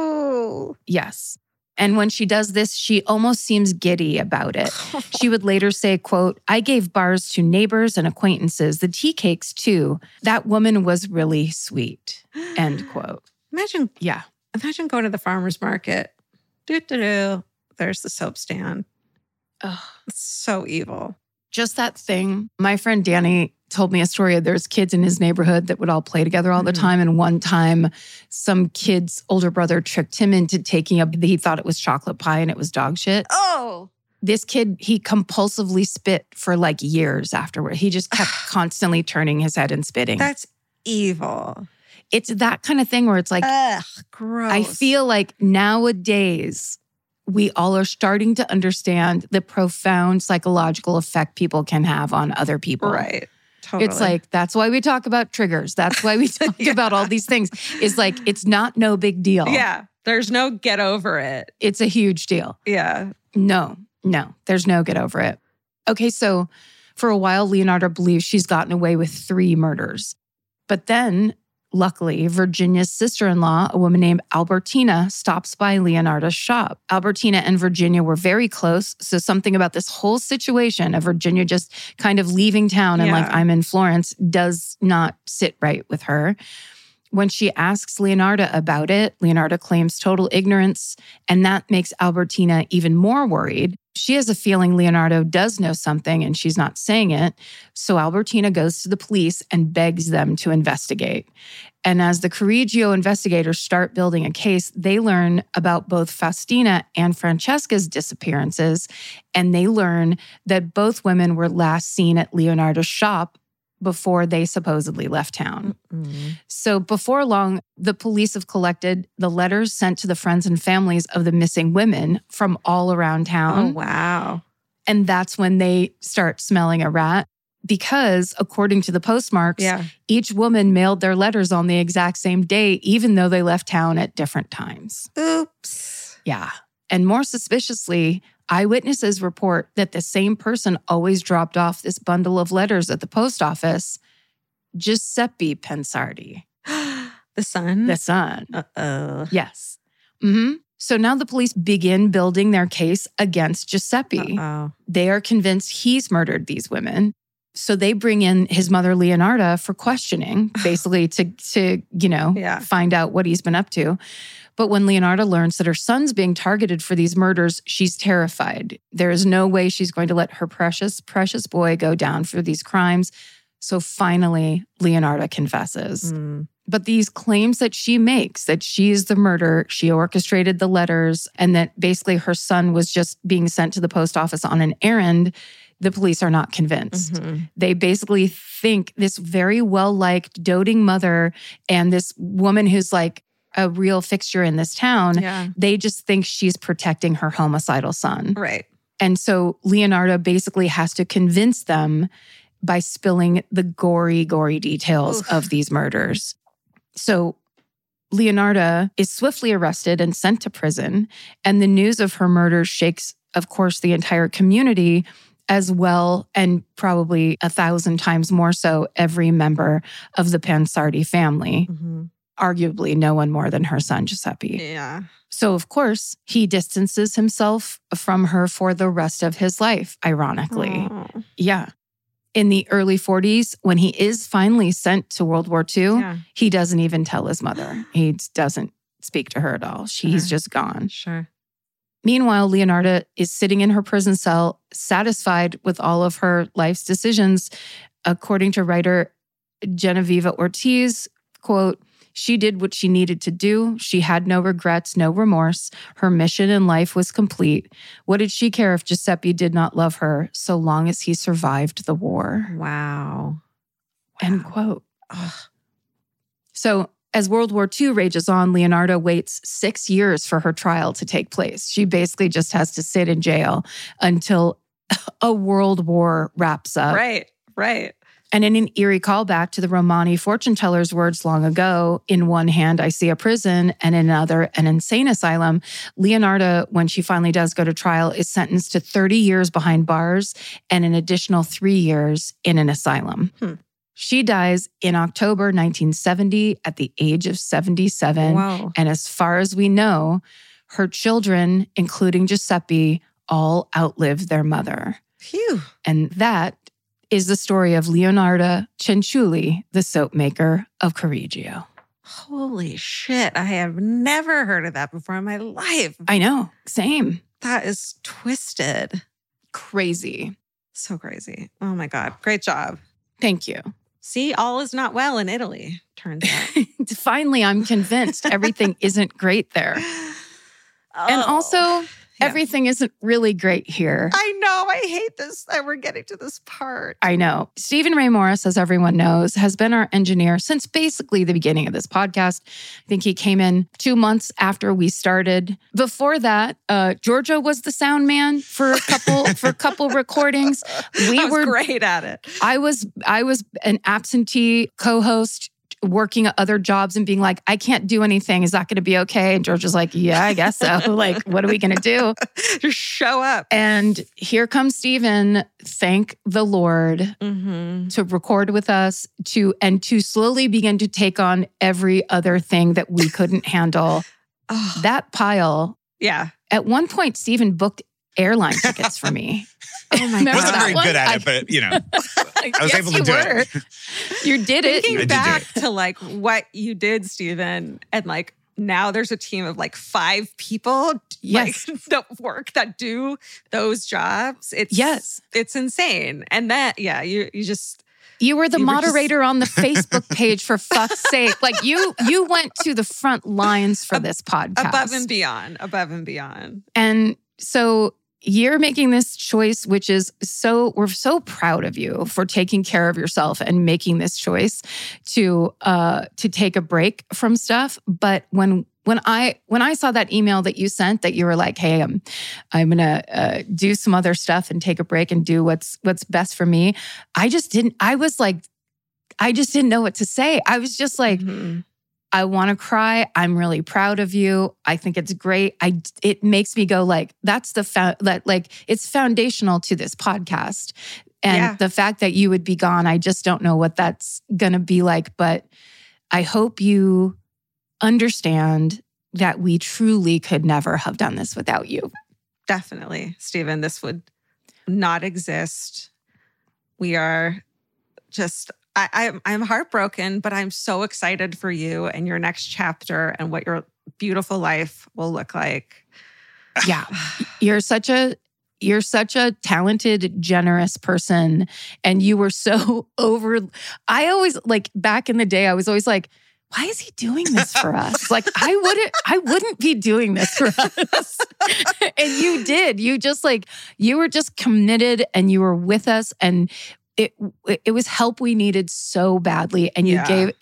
Oh. Yes. And when she does this, she almost seems giddy about it. She would later say, quote, I gave bars to neighbors and acquaintances, the tea cakes too. That woman was really sweet, end quote. Imagine, Yeah. imagine going to the farmer's market. Do-do-do. There's the soap stand. Ugh. It's so evil. Just that thing. My friend Danny told me a story of there's kids in his neighborhood that would all play together all the Mhm. time. And one time, some kid's older brother tricked him into taking a, he thought it was chocolate pie and it was dog shit. Oh. This kid, he compulsively spit for like years afterward. He just kept constantly turning his head and spitting. That's evil. It's that kind of thing where it's like, Ugh, gross. I feel like nowadays, we all are starting to understand the profound psychological effect people can have on other people. Right. Totally. It's like, that's why we talk about triggers. That's why we talk Yeah. about all these things. It's like, it's not no big deal. Yeah. There's no get over it. It's a huge deal. Yeah. No, no, there's no get over it. Okay, so for a while, Leonardo believes she's gotten away with three murders. But then, luckily, Virginia's sister-in-law, a woman named Albertina, stops by Leonardo's shop. Albertina and Virginia were very close, so something about this whole situation of Virginia just kind of leaving town and Yeah. like, I'm in Florence, does not sit right with her. When she asks Leonardo about it, Leonardo claims total ignorance, and that makes Albertina even more worried. She has a feeling Leonardo does know something and she's not saying it. So Albertina goes to the police and begs them to investigate. And as the Correggio investigators start building a case, they learn about both Faustina and Francesca's disappearances. And they learn that both women were last seen at Leonardo's shop before they supposedly left town. Mm-mm. So before long, the police have collected the letters sent to the friends and families of the missing women from all around Oh, town. wow. And that's when they start smelling a rat. Because according to the postmarks, Yeah. each woman mailed their letters on the exact same day, even though they left town at different times. Oops. Yeah. And more suspiciously, eyewitnesses report that the same person always dropped off this bundle of letters at the post office, Giuseppe Pensardi, The son? the son. Uh-oh. Yes. hmm So now the police begin building their case against Giuseppe. Uh-oh. They are convinced he's murdered these women. So they bring in his mother, Leonardo, for questioning, basically to, to you know, Yeah. find out what he's been up to. But when Leonardo learns that her son's being targeted for these murders, she's terrified. There is no way she's going to let her precious, precious boy go down for these crimes. So finally, Leonardo confesses. Mm. But these claims that she makes, that she's the murderer, she orchestrated the letters, and that basically her son was just being sent to the post office on an errand, the police are not convinced. Mhm. They basically think this very well-liked, doting mother and this woman who's like a real fixture in this town. Yeah. They just think she's protecting her homicidal son. Right. And so Leonardo basically has to convince them by spilling the gory, gory details Oof. of these murders. So Leonardo is swiftly arrested and sent to prison. And the news of her murder shakes, of course, the entire community as well, and probably a thousand times more so, every member of the Pansardi family. Mm-hmm. Arguably no one more than her son, Giuseppe. Yeah. So, of course, he distances himself from her for the rest of his life, ironically. Oh. Yeah. In the early forties, when he is finally sent to World War Two, Yeah. he doesn't even tell his mother. He doesn't speak to her at all. She's Sure. just gone. Sure. Meanwhile, Leonardo is sitting in her prison cell, satisfied with all of her life's decisions. According to writer Genevieve Ortiz, quote, "She did what she needed to do. She had no regrets, no remorse. Her mission in life was complete. What did she care if Giuseppe did not love her, so long as he survived the war?" Wow. End Wow. quote. Ugh. So as World War Two rages on, Leonardo waits six years for her trial to take place. She basically just has to sit in jail until a world war wraps up. Right. Right. And in an eerie callback to the Romani fortune teller's words long ago, in one hand, I see a prison, and in another, an insane asylum. Leonardo, when she finally does go to trial, is sentenced to thirty years behind bars and an additional three years in an asylum. Hmm. She dies in October nineteen seventy at the age of seventy-seven. Wow. And as far as we know, her children, including Giuseppe, all outlived their mother. Phew. And that is the story of Leonardo Cenciulli, the soap maker of Correggio. Holy shit. I have never heard of that before in my life. I know, same. That is twisted. Crazy. So crazy. Oh my God. Great job. Thank you. See, all is not well in Italy, turns out. Finally, I'm convinced everything isn't great there. And Oh. also, Yeah. everything isn't really great here. I know. I hate this that we're getting to this part. I know. Stephen Ray Morris, as everyone knows, has been our engineer since basically the beginning of this podcast. I think he came in two months after we started. Before that, uh, Giorgio was the sound man for a couple for a couple recordings. We I was were great at it. I was I was an absentee co-host working at other jobs and being like, I can't do anything. Is that going to be okay? And George was like, yeah, I guess so. Like, what are we going to do? Just show up. And here comes Stephen, thank the Lord, Mm-hmm. to record with us, to and to slowly begin to take on every other thing that we couldn't handle. Oh, That pile, yeah. at one point, Stephen booked airline tickets for me. Oh my Remember God. Wasn't that very one? good at I- it, but you know, I was Yes, able to you do were. it. You did it. Thinking I did do back it. to like what you did, Stephen, and like now there's a team of like five people Yes. like that work that do those jobs. It's Yes. it's insane. And that, yeah, you you just You were the You were just- moderator on the Facebook page, for fuck's sake. Like you you went to the front lines for this podcast. above and beyond, above and beyond. And so you're making this choice, which is so, we're so proud of you for taking care of yourself and making this choice to uh to take a break from stuff. But when when I when I saw that email that you sent that you were like, hey, I'm I'm gonna uh, do some other stuff and take a break and do what's what's best for me, I just didn't, I was like, I just didn't know what to say. I was just like, Mhm. I want to cry. I'm really proud of you. I think it's great. I it makes me go like, that's the fa- that like it's foundational to this podcast. And Yeah. the fact that you would be gone, I just don't know what that's going to be like, but I hope you understand that we truly could never have done this without you. Definitely, Stephen, this would not exist. We are just, I, I'm, I'm heartbroken, but I'm so excited for you and your next chapter and what your beautiful life will look like. Yeah. You're such a you're such a talented, generous person. And you were so over. I always like back in the day, I was always like, why is he doing this for us? Like I wouldn't, I wouldn't be doing this for us. And you did. You just like, you were just committed and you were with us. And it it was help we needed so badly. And you Yeah. gave you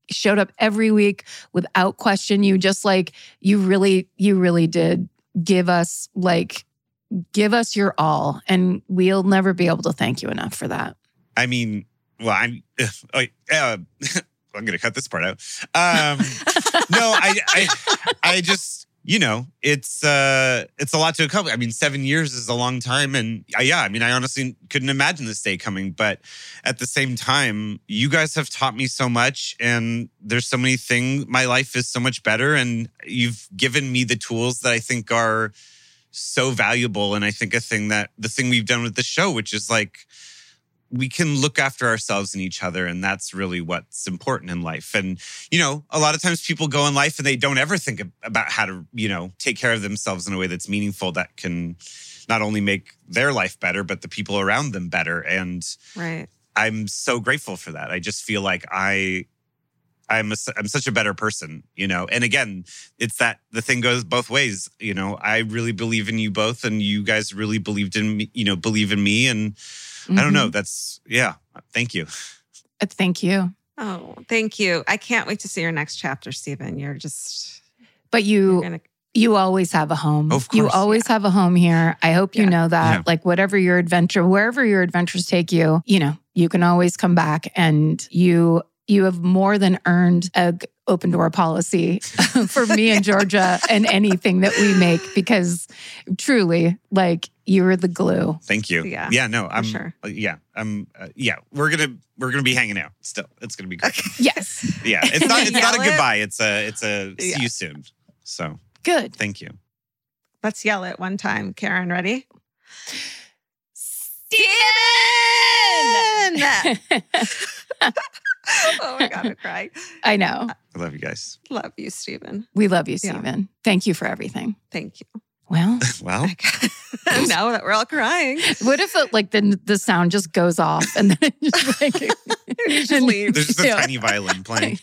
showed up every week without question. You just like, you really, you really did give us like, give us your all. And we'll never be able to thank you enough for that. I mean, well, I'm, uh, uh, I'm going to cut this part out. Um, no, I, I, I just, you know, it's uh, it's a lot to accomplish. I mean, seven years is a long time. And uh, yeah, I mean, I honestly couldn't imagine this day coming. But at the same time, you guys have taught me so much. And there's so many things. My life is so much better. And you've given me the tools that I think are so valuable. And I think a thing that, the thing we've done with the show, which is like, we can look after ourselves and each other. And that's really what's important in life. And, you know, a lot of times people go in life and they don't ever think about how to, you know, take care of themselves in a way that's meaningful, that can not only make their life better, but the people around them better. And right. I'm so grateful for that. I just feel like I, I'm a, I'm such a better person, you know? And again, it's that the thing goes both ways. You know, I really believe in you both, and you guys really believed in me, you know, believe in me. And I don't know. That's, yeah. Thank you. Thank you. Oh, thank you. I can't wait to see your next chapter, Stephen. You're just... But you gonna... you always have a home. Of course. You always yeah. have a home here. I hope you yeah. know that. Yeah. Like whatever your adventure, wherever your adventures take you, you know, you can always come back, and you you have more than earned a open door policy for me and Georgia and anything that we make, because truly, like, you're the glue. Thank you. Yeah. Yeah. No, I'm sure. Yeah. I'm. Uh, yeah. We're gonna we're gonna be hanging out still. It's gonna be great. Yes. Yeah. It's not. It's not a Yell it. goodbye. It's a. It's a. See Yeah. you soon. So Good. thank you. Let's yell it one time. Karen, ready? Steven! Oh my God, I'm crying. I know. I love you guys. Love you, Stephen. We love you, Yeah. Stephen. Thank you for everything. Thank you. Well, Well, Now that we're all crying. what if it, like the the sound just goes off and then it just like You just leave. there's just a Yeah. tiny violin playing.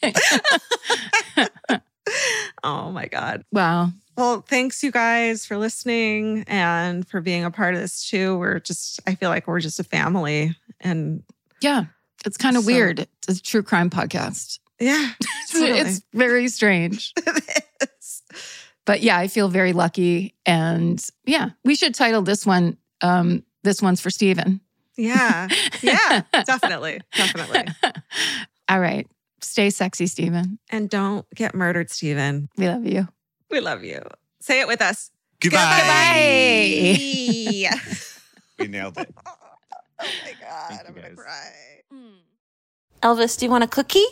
Oh my God. Wow. Well, thanks you guys for listening and for being a part of this too. We're just, I feel like we're just a family. And Yeah. It's kind of So- weird. It's a true crime podcast. yeah, totally. It's very strange. It is. But yeah, I feel very lucky. And yeah, we should title this one, um, This One's for Steven. Yeah. Yeah, definitely. Definitely. All right. Stay sexy, Steven. And don't get murdered, Stephen. We love you. We love you. Say it with us. Goodbye. Goodbye. We nailed it. Oh my God, Thank you, I'm going to guys. cry. Elvis, do you want a cookie?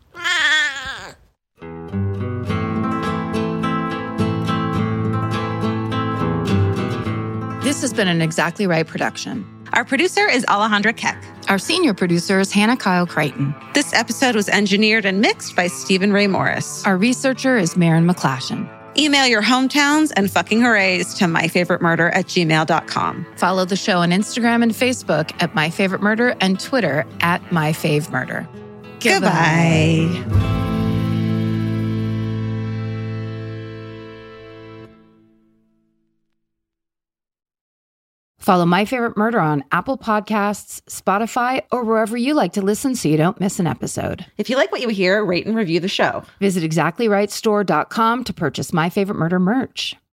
This has been an Exactly Right production. Our producer is Alejandra Keck. Our senior producer is Hannah Kyle Crichton. This episode was engineered and mixed by Stephen Ray Morris. Our researcher is Maren McClashin. Email your hometowns and fucking hoorays to myfavoritemurder at gmail dot com. Follow the show on Instagram and Facebook at My Favorite Murder and Twitter at My Fave Murder. Goodbye. Follow My Favorite Murder on Apple Podcasts, Spotify, or wherever you like to listen so you don't miss an episode. If you like what you hear, rate and review the show. Visit exactly right store dot com to purchase My Favorite Murder merch.